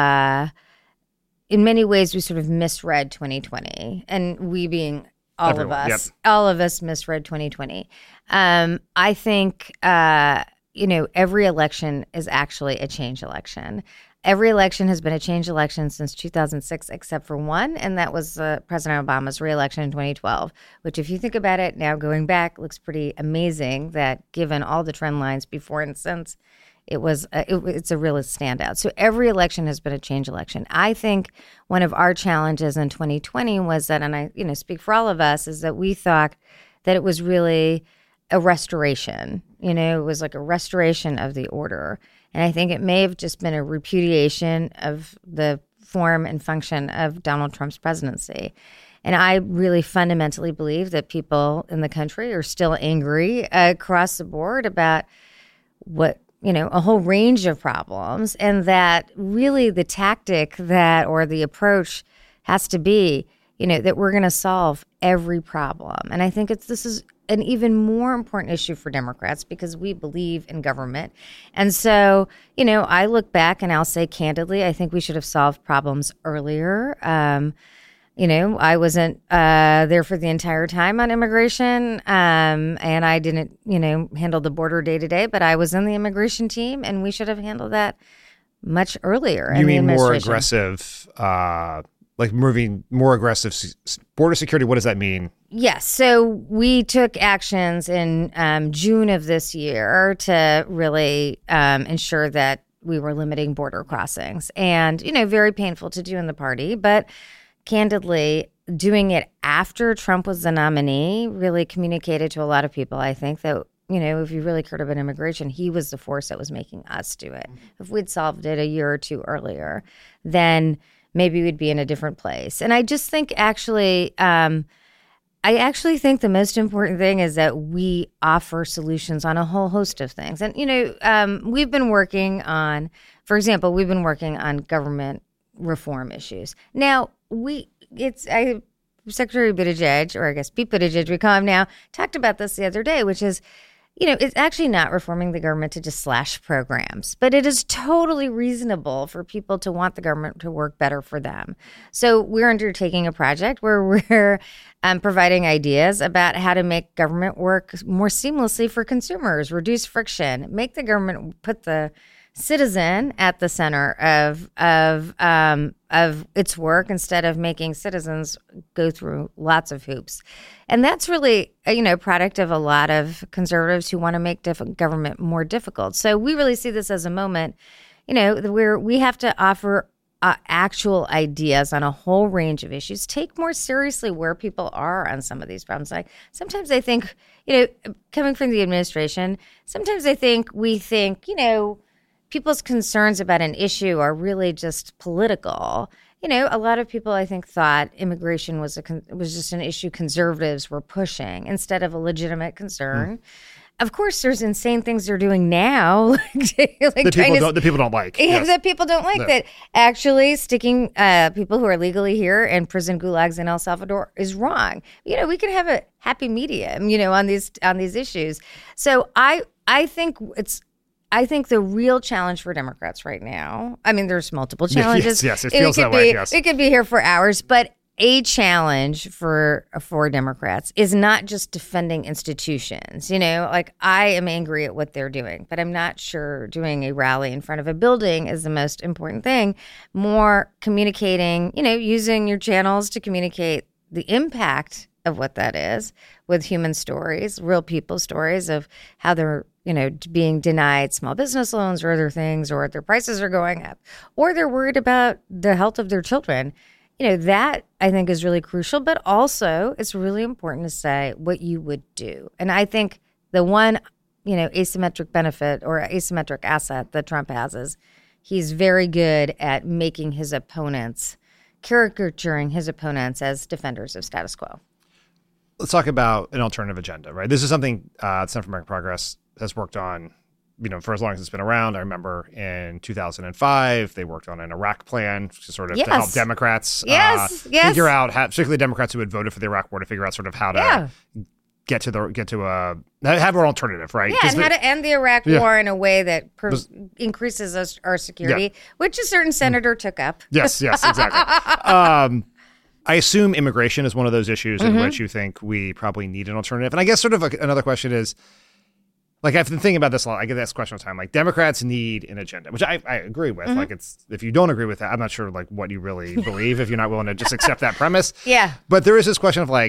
J: in many ways we sort of misread 2020, and we being all of us misread 2020. I think, every election is actually a change election. Every election has been a change election since 2006, except for one, and that was President Obama's reelection in 2012, which, if you think about it now going back, looks pretty amazing that given all the trend lines before and since, it's a real standout. So every election has been a change election. I think one of our challenges in 2020 was that, and I speak for all of us, is that we thought that it was really a restoration. It was like a restoration of the order. And I think it may have just been a repudiation of the form and function of Donald Trump's presidency. And I really fundamentally believe that people in the country are still angry across the board about a whole range of problems, and that really the tactic or the approach has to be, that we're going to solve every problem. And I think this is an even more important issue for Democrats because we believe in government. And so, I look back and I'll say candidly, I think we should have solved problems earlier. I wasn't there for the entire time on immigration, and I didn't, handle the border day to day, but I was in the immigration team, and we should have handled that much earlier.
I: You mean more aggressive, like moving more aggressive border security? What does that mean?
J: Yes. So we took actions in June of this year to really ensure that we were limiting border crossings, and, very painful to do in the party, but candidly, doing it after Trump was the nominee really communicated to a lot of people, I think, that, if you really cared about immigration, he was the force that was making us do it. If we'd solved it a year or two earlier, then maybe we'd be in a different place. And I just think I actually think the most important thing is that we offer solutions on a whole host of things. And, we've been working on, for example, government reform issues. Now, I Secretary Buttigieg, or I guess Pete Buttigieg, we call him now, talked about this the other day, which is, it's actually not reforming the government to just slash programs, but it is totally reasonable for people to want the government to work better for them. So we're undertaking a project where we're providing ideas about how to make government work more seamlessly for consumers, reduce friction, make the government put the citizen at the center of its work instead of making citizens go through lots of hoops. And that's really, product of a lot of conservatives who want to make government more difficult. So we really see this as a moment, where we have to offer actual ideas on a whole range of issues, take more seriously where people are on some of these problems. Like sometimes I think, coming from the administration, sometimes I think we think, people's concerns about an issue are really just political. A lot of people, I think, thought immigration was just an issue conservatives were pushing instead of a legitimate concern. Of course, there's insane things they're doing now,
I: that people don't like.
J: Yes. That people don't like. No. That actually sticking people who are legally here in prison gulags in El Salvador is wrong. We can have a happy medium, on these issues. So I think the real challenge for Democrats right now, there's multiple challenges.
I: Yes, it feels that way, yes.
J: We could be here for hours, but a challenge for Democrats is not just defending institutions. I am angry at what they're doing, but I'm not sure doing a rally in front of a building is the most important thing. More communicating, using your channels to communicate the impact of what that is with human stories, real people stories of how they're being denied small business loans or other things, or their prices are going up, or they're worried about the health of their children. That I think is really crucial, but also it's really important to say what you would do. And I think the one, asymmetric benefit or asymmetric asset that Trump has is he's very good at making his opponents, caricaturing his opponents as defenders of status quo.
I: Let's talk about an alternative agenda, right? This is something Center for American Progress has worked on, for as long as it's been around. I remember in 2005, they worked on an Iraq plan to sort of to help Democrats figure out how, particularly Democrats who had voted for the Iraq war, to figure out sort of how to get to have an alternative, right?
J: Yeah, and how to end the Iraq war in a way that increases our security, which a certain senator took up.
I: Yes, exactly. I assume immigration is one of those issues in which you think we probably need an alternative. And I guess sort of another question is, I've been thinking about this a lot. I get this question all the time. Democrats need an agenda, which I agree with. If you don't agree with that, I'm not sure what you really believe if you're not willing to just accept that premise.
J: Yeah.
I: But there is this question of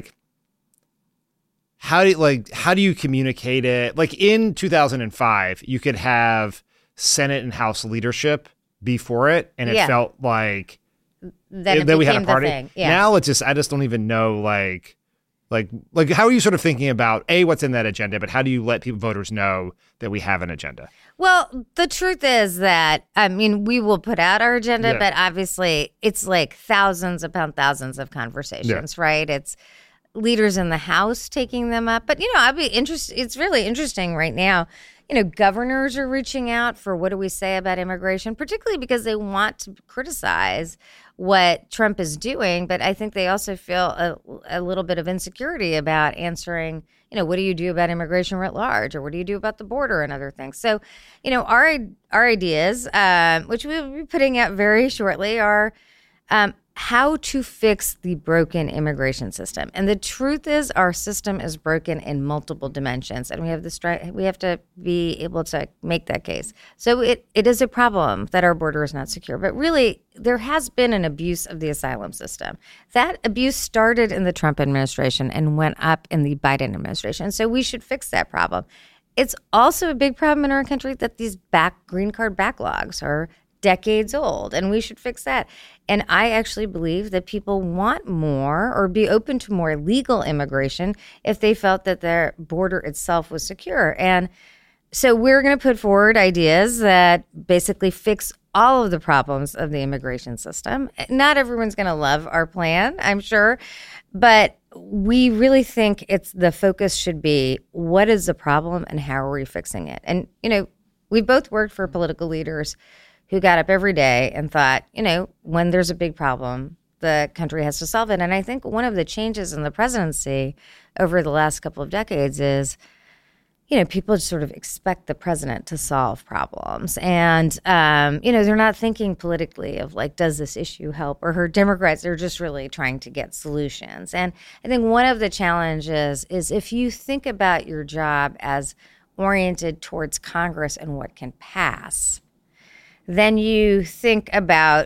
I: how do you communicate it? In 2005, you could have Senate and House leadership before it, and it felt like
J: then
I: we had a party.
J: Yeah.
I: Now I just don't even know how are you sort of thinking about what's in that agenda, but how do you let voters know that we have an agenda?
J: Well, the truth is that, we will put out our agenda, but obviously it's thousands upon thousands of conversations, right? It's leaders in the House taking them up. But, I'd be interested. It's really interesting right now. Governors are reaching out for what do we say about immigration, particularly because they want to criticize what Trump is doing. But I think they also feel a little bit of insecurity about answering, what do you do about immigration writ large, or what do you do about the border and other things? So, our ideas, which we'll be putting out very shortly, are how to fix the broken immigration system. And the truth is our system is broken in multiple dimensions, and we have to be able to make that case. So it is a problem that our border is not secure, but really there has been an abuse of the asylum system. That abuse started in the Trump administration and went up in the Biden administration. So we should fix that problem. It's also a big problem in our country that these green card backlogs are decades old, and we should fix that. And I actually believe that people want more or be open to more legal immigration if they felt that their border itself was secure. And so we're going to put forward ideas that basically fix all of the problems of the immigration system. Not everyone's going to love our plan, I'm sure, but we really think the focus should be what is the problem and how are we fixing it? And, we both worked for political leaders who got up every day and thought, when there's a big problem, the country has to solve it. And I think one of the changes in the presidency over the last couple of decades is, people sort of expect the president to solve problems. And, they're not thinking politically of like, does this issue help or hurt Democrats? They're just really trying to get solutions. And I think one of the challenges is if you think about your job as oriented towards Congress and what can pass, then you think about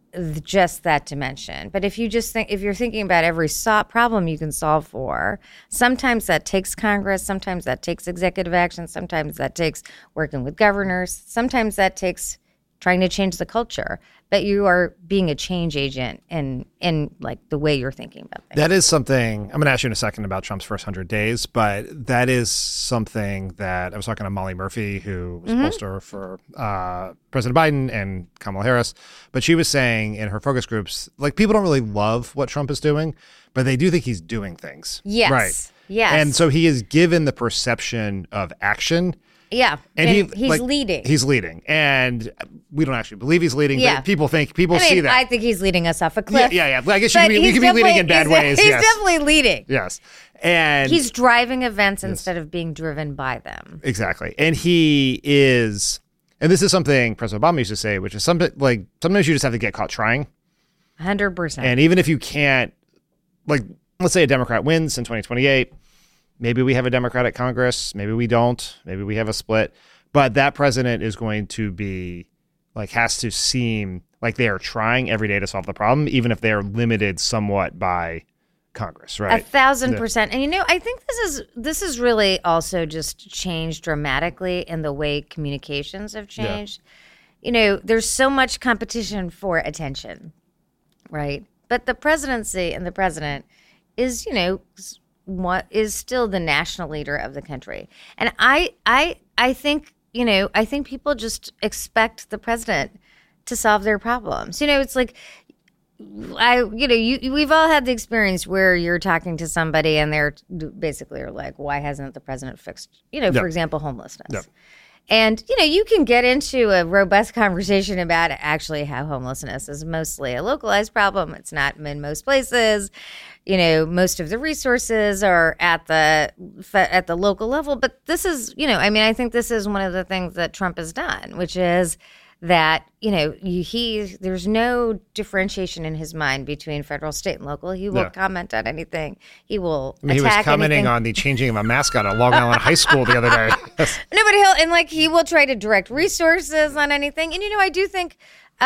J: just that dimension. But if you're thinking about every problem you can solve for, sometimes that takes Congress, sometimes that takes executive action, sometimes that takes working with governors, sometimes that takes trying to change the culture. But you are being a change agent in like the way you're thinking about things.
I: That is something, I'm going to ask you in a second about Trump's first 100 days, but that is something that I was talking to Molly Murphy, who was pollster for President Biden and Kamala Harris, but she was saying in her focus groups, like people don't really love what Trump is doing, but they do think he's doing things.
J: Yes.
I: Right.
J: Yes.
I: And so he is given the perception of action.
J: Yeah, and he's leading.
I: He's leading, and we don't actually believe he's leading. But people see that.
J: I think he's leading us off a cliff.
I: Yeah. I guess you could be leading in bad ways.
J: He's definitely leading.
I: Yes, and
J: he's driving events instead of being driven by them.
I: Exactly, and he is. And this is something President Obama used to say, which is something like sometimes you just have to get caught trying.
J: 100%.
I: And even if you can't, like, let's say a Democrat wins in 2028. Maybe we have a Democratic Congress. Maybe we don't. Maybe we have a split. But that president is going to be has to seem like they are trying every day to solve the problem, even if they are limited somewhat by Congress, right?
J: 1,000%. And I think this is really also just changed dramatically in the way communications have changed. Yeah. There's so much competition for attention, right? But the presidency and the president is, what is still the national leader of the country. And I think, I think people just expect the president to solve their problems. It's like, we've all had the experience where you're talking to somebody and they're basically are like, why hasn't the president fixed, for example, homelessness? Yep. And, you can get into a robust conversation about actually how homelessness is mostly a localized problem. It's not in most places. Most of the resources are at the local level. But this is, I think this is one of the things that Trump has done, which is that, there's no differentiation in his mind between federal, state, and local. He will comment on anything. He will attack
I: He was commenting
J: anything.
I: on the changing of a mascot at Long Island High School the other day.
J: No, but he will try to direct resources on anything. And, I do think,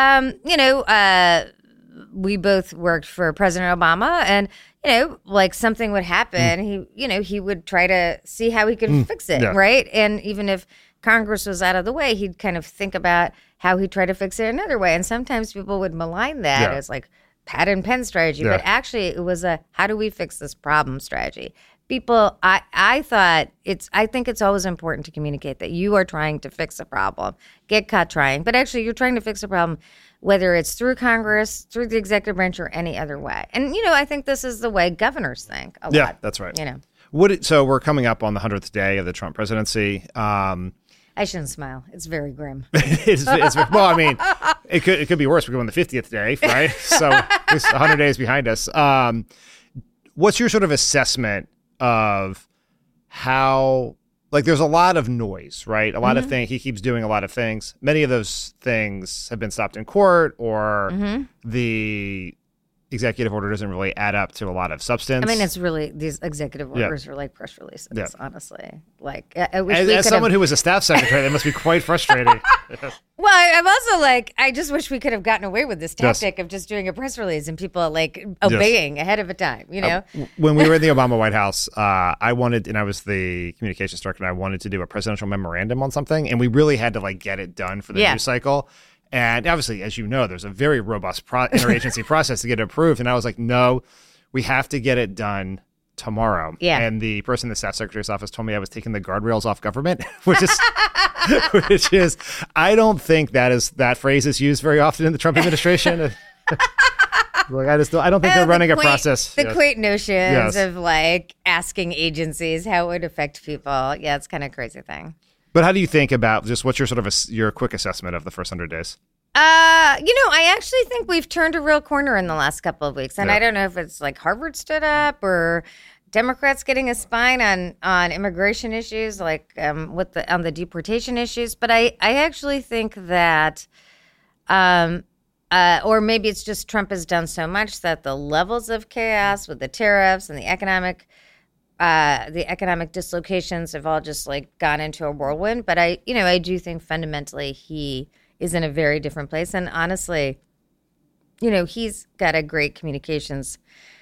J: we both worked for President Obama and, something would happen. He would try to see how he could fix it. Right. And even if Congress was out of the way, he'd kind of think about how he'd try to fix it another way. And sometimes people would malign that as like pad and pen strategy. But actually it was a how do we fix this problem strategy. People, I think it's always important to communicate that you are trying to fix a problem. Get caught trying. But actually you're trying to fix a problem, whether it's through Congress, through the executive branch, or any other way. And, I think this is the way governors think a lot.
I: Yeah, that's right. So we're coming up on the 100th day of the Trump presidency.
J: I shouldn't smile. It's very grim.
I: Well, I mean, it could be worse. We're going the 50th day, right? So it's 100 days behind us. What's your sort of assessment of how, there's a lot of noise, right? A lot of things. He keeps doing a lot of things. Many of those things have been stopped in court, or the executive order doesn't really add up to a lot of substance.
J: I mean, it's really, these executive orders are like press releases, honestly. I wish
I: as someone who was a staff secretary, that must be quite frustrating.
J: Well, I'm also I just wish we could have gotten away with this tactic of just doing a press release and people obeying ahead of a time,
I: when we were in the Obama White House, I wanted, and I was the communications director, and I wanted to do a presidential memorandum on something, and we really had to get it done for the news cycle. And obviously, as you know, there's a very robust interagency process to get it approved. And I was like, no, we have to get it done tomorrow. Yeah. And the person in the staff secretary's office told me I was taking the guardrails off government, which is, I don't think that phrase is used very often in the Trump administration. I don't think they're running a process.
J: The quaint notions of asking agencies how it would affect people. Yeah, it's kind of a crazy thing.
I: But how do you think about just what's your sort of your quick assessment of the first 100 days?
J: I actually think we've turned a real corner in the last couple of weeks. And I don't know if it's like Harvard stood up or Democrats getting a spine on immigration issues, like on the deportation issues. But I actually think that, or maybe it's just Trump has done so much that the levels of chaos with the tariffs and the economic dislocations have all just like gone into a whirlwind. But I do think fundamentally he is in a very different place. And honestly, he's got a great communications,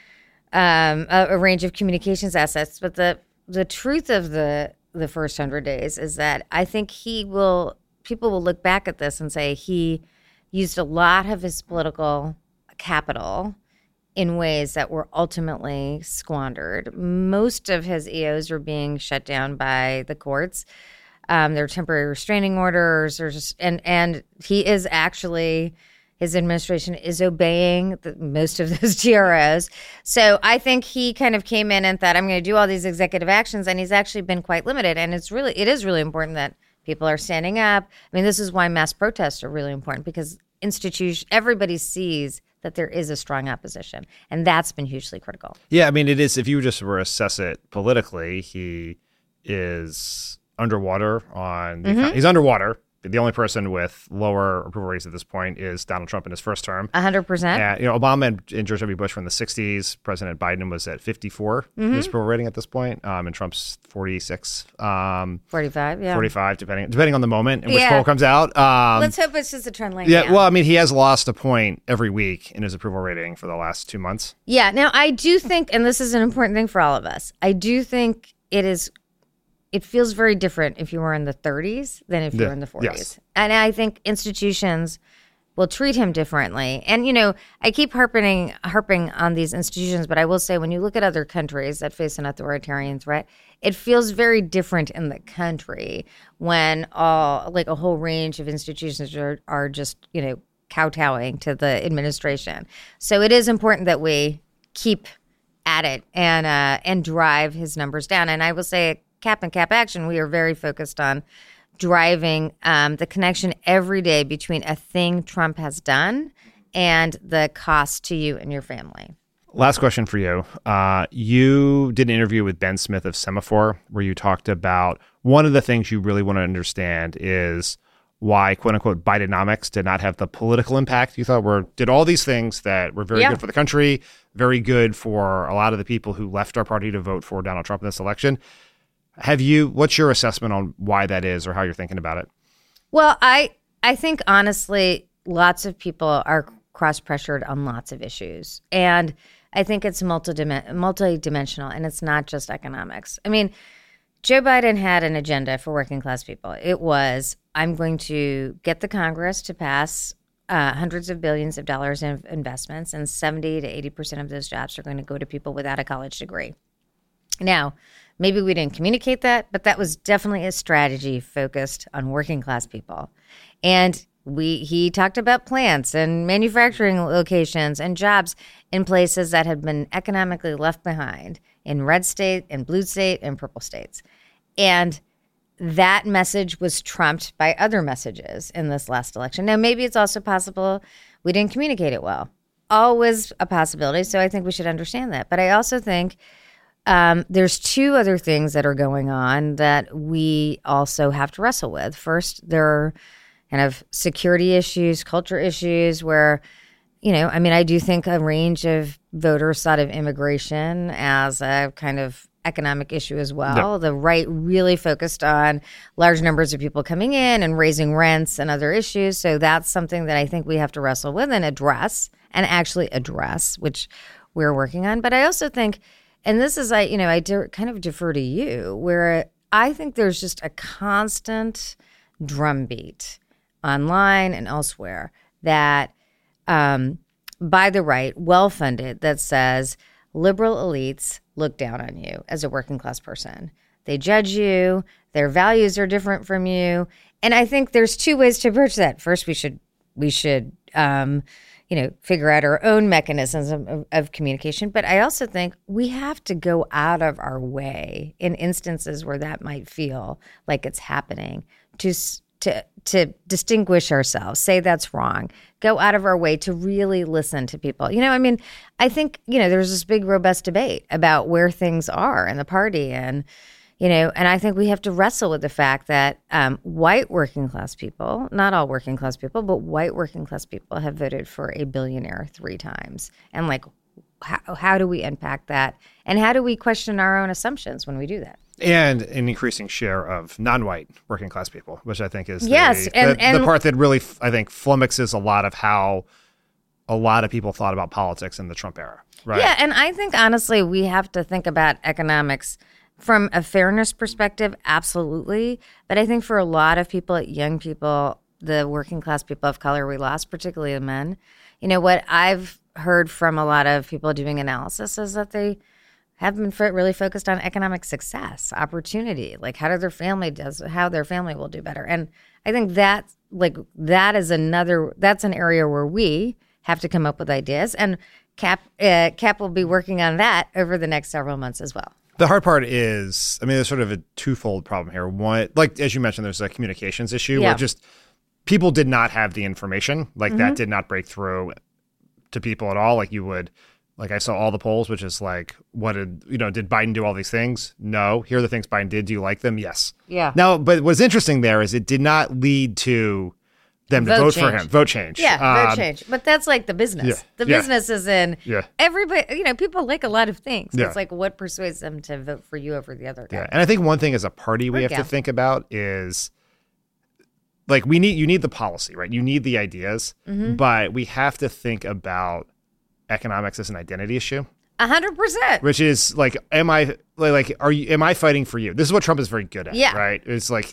J: a range of communications assets. But the truth of the first 100 days is that I think people will look back at this and say he used a lot of his political capital in ways that were ultimately squandered. Most of his EOs were being shut down by the courts. There are temporary restraining orders, and he is actually, his administration is obeying most of those GROs. So I think he kind of came in and thought, I'm going to do all these executive actions, and he's actually been quite limited. And it is really important that people are standing up. I mean, this is why mass protests are really important, because everybody sees that there is a strong opposition, and that's been hugely critical.
I: Yeah, I mean, it is. If you just were to assess it politically, he is underwater on he's underwater. The only person with lower approval rates at this point is Donald Trump in his first term.
J: 100%.
I: Obama and George W. Bush were in the 60s. President Biden was at 54 in his approval rating at this point, and Trump's 46.
J: 45, yeah.
I: 45, depending on the moment in which poll comes out.
J: Let's hope it's just a trend line.
I: Yeah, well, I mean, he has lost a point every week in his approval rating for the last 2 months.
J: Yeah, now I do think, and this is an important thing for all of us, I do think it feels very different if you were in the 30s than if you were in the 40s. Yes. And I think institutions will treat him differently. And, I keep harping on these institutions, but I will say when you look at other countries that face an authoritarian threat, it feels very different in the country when a whole range of institutions are just, kowtowing to the administration. So it is important that we keep at it and drive his numbers down. And I will say, Cap and Cap Action, we are very focused on driving the connection every day between a thing Trump has done and the cost to you and your family.
I: Last question for you. You did an interview with Ben Smith of Semaphore where you talked about one of the things you really want to understand is why, quote unquote, Bidenomics did not have the political impact you thought did all these things that were very good for the country, very good for a lot of the people who left our party to vote for Donald Trump in this election. What's your assessment on why that is or how you're thinking about it?
J: Well, I think honestly, lots of people are cross-pressured on lots of issues. And I think it's multidimensional, and it's not just economics. I mean, Joe Biden had an agenda for working class people. It was, I'm going to get the Congress to pass hundreds of billions of dollars in investments, and 70 to 80% of those jobs are going to go to people without a college degree. Now, maybe we didn't communicate that, but that was definitely a strategy focused on working class people. And he talked about plants and manufacturing locations and jobs in places that had been economically left behind in red state and blue state and purple states. And that message was trumped by other messages in this last election. Now, maybe it's also possible we didn't communicate it well. Always a possibility, so I think we should understand that. But I also think there's two other things that are going on that we also have to wrestle with. First, there are kind of security issues, culture issues where, I do think a range of voters thought of immigration as a kind of economic issue as well. Yep. The right really focused on large numbers of people coming in and raising rents and other issues. So that's something that I think we have to wrestle with and actually address, which we're working on. But I also think, and this is, kind of defer to you, where I think there's just a constant drumbeat online and elsewhere that by the right, well-funded, that says liberal elites look down on you as a working class person. They judge you. Their values are different from you. And I think there's two ways to approach that. First, we should figure out our own mechanisms of communication. But I also think we have to go out of our way in instances where that might feel like it's happening to to distinguish ourselves, say that's wrong, go out of our way to really listen to people. You know, I mean, I think, you know, there's this big robust debate about where things are in the party, and you know, and I think we have to wrestle with the fact that white working class people, not all working class people, but white working class people have voted for a billionaire 3 times. And like, how do we unpack that? And how do we question our own assumptions when we do that?
I: And an increasing share of non-white working class people, which I think is
J: the
I: part that really, I think, flummoxes a lot of how a lot of people thought about politics in the Trump era. Right?
J: Yeah, and I think, honestly, we have to think about economics from a fairness perspective, absolutely. But I think for a lot of people, young people, the working class people of color we lost, particularly the men, you know, what I've heard from a lot of people doing analysis is that they have been really focused on economic success, opportunity, like how their family will do better. And I think that's an area where we have to come up with ideas. And Cap will be working on that over the next several months as well.
I: The hard part is, I mean, there's sort of a twofold problem here. One, like, as you mentioned, there's a communications issue where just people did not have the information. Like, that did not break through to people at all. Like you would, like I saw all the polls, which is like, did Biden do all these things? No. Here are the things Biden did. Do you like them? Yes.
J: Yeah.
I: Now, but what's interesting there is it did not lead to them to vote for him. Vote change.
J: Yeah, vote change. But that's like the business. The business is in everybody, you know, people like a lot of things. It's like what persuades them to vote for you over the other guy.
I: Yeah. And I think one thing as a party we have to think about is like you need the policy, right? You need the ideas, but we have to think about economics as an identity issue.
J: 100%.
I: Which is like, am I fighting for you? This is what Trump is very good at, right? It's like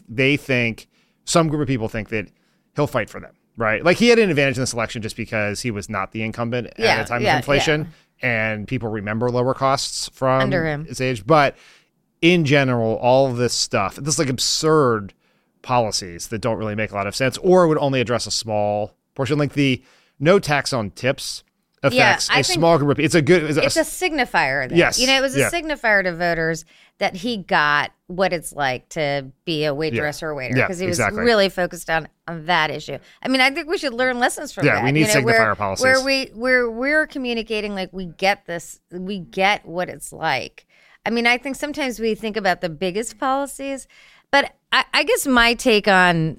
I: some group of people think that he'll fight for them, right? Like he had an advantage in this election just because he was not the incumbent at a time of inflation, and people remember lower costs from
J: under him.
I: His age. But in general, all of this stuff, this like absurd policies that don't really make a lot of sense, or would only address a small portion, like the no tax on tips affects a small group of people. It's
J: a signifier.
I: Yes.
J: You know, it was a signifier to voters that he got what it's like to be a waitress or a waiter, because he was really focused on that issue. I mean, I think we should learn lessons from that.
I: Yeah, we need signifier policies.
J: Where we're communicating like we get this, we get what it's like. I mean, I think sometimes we think about the biggest policies, but I guess my take on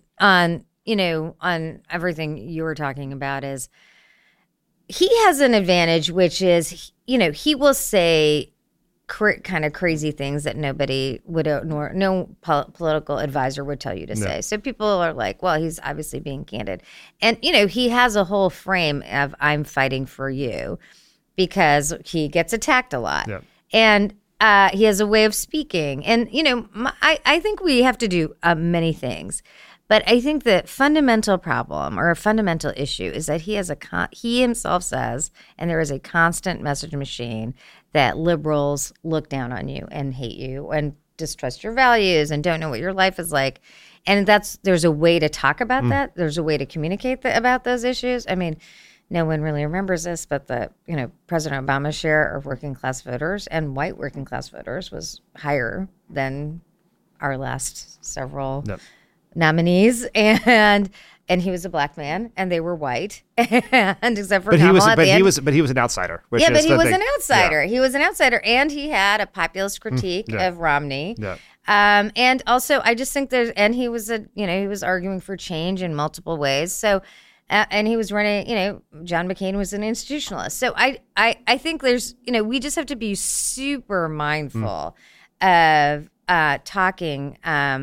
J: everything you were talking about is he has an advantage, which is, you know, he will say kind of crazy things that nobody would, no political advisor would tell you to say. So people are like, well, he's obviously being candid. And, you know, he has a whole frame of I'm fighting for you because he gets attacked a lot. Yeah. And he has a way of speaking. And, you know, I think we have to do many things. But I think the fundamental problem or a fundamental issue is that he himself says, and there is a constant message machine that liberals look down on you and hate you and distrust your values and don't know what your life is like. And there's a way to talk about that. There's a way to communicate about those issues. I mean, no one really remembers this, but President Obama's share of working class voters and white working class voters was higher than our last several nominees, and he was a black man, and they were white, and except for Kamala
I: he was an outsider.
J: He was an outsider. He was an outsider, and he had a populist critique of Romney. Yeah. And also, I just think he was he was arguing for change in multiple ways. So, and he was running. John McCain was an institutionalist. So I think there's we just have to be super mindful of talking.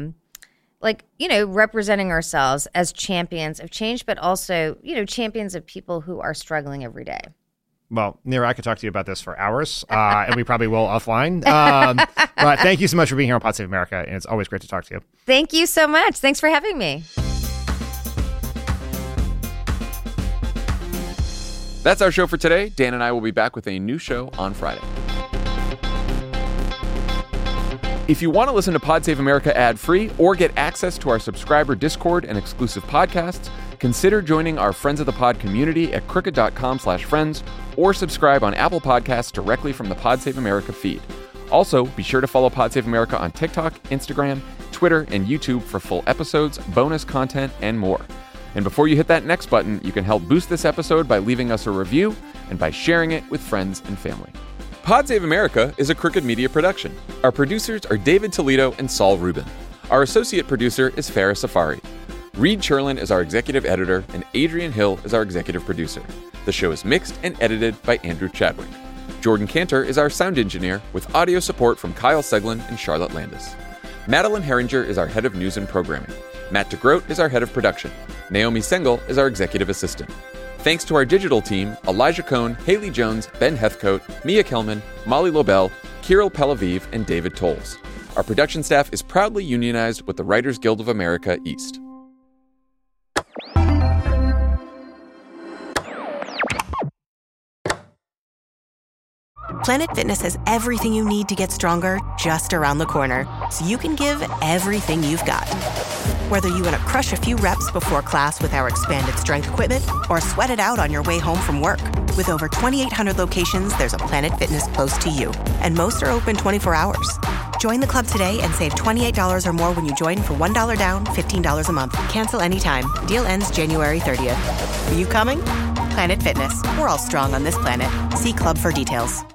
J: Representing ourselves as champions of change, but also, champions of people who are struggling every day.
I: Well, Neera, I could talk to you about this for hours, and we probably will offline. But thank you so much for being here on Pod Save America, and it's always great to talk to you.
J: Thank you so much. Thanks for having me.
B: That's our show for today. Dan and I will be back with a new show on Friday. If you want to listen to Pod Save America ad-free or get access to our subscriber Discord and exclusive podcasts, consider joining our Friends of the Pod community at crooked.com/friends or subscribe on Apple Podcasts directly from the Pod Save America feed. Also, be sure to follow Pod Save America on TikTok, Instagram, Twitter, Twitter, and YouTube for full episodes, bonus content, and more. And before you hit that next button, you can help boost this episode by leaving us a review and by sharing it with friends and family. Pod Save America is a Crooked Media production. Our producers are David Toledo and Saul Rubin. Our associate producer is Farah Safari. Reed Cherlin is our executive editor, and Adrian Hill is our executive producer. The show is mixed and edited by Andrew Chadwick. Jordan Cantor is our sound engineer, with audio support from Kyle Seglin and Charlotte Landis. Madeline Herringer is our head of news and programming. Matt DeGroat is our head of production. Naomi Sengel is our executive assistant. Thanks to our digital team, Elijah Cohn, Haley Jones, Ben Heathcote, Mia Kelman, Molly Lobel, Kirill Pelaviv, and David Tolles. Our production staff is proudly unionized with the Writers Guild of America East.
K: Planet Fitness has everything you need to get stronger just around the corner, so you can give everything you've got. Whether you want to crush a few reps before class with our expanded strength equipment or sweat it out on your way home from work. With over 2,800 locations, there's a Planet Fitness close to you, and most are open 24 hours. Join the club today and save $28 or more when you join for $1 down, $15 a month. Cancel anytime. Deal ends January 30th. Are you coming? Planet Fitness. We're all strong on this planet. See club for details.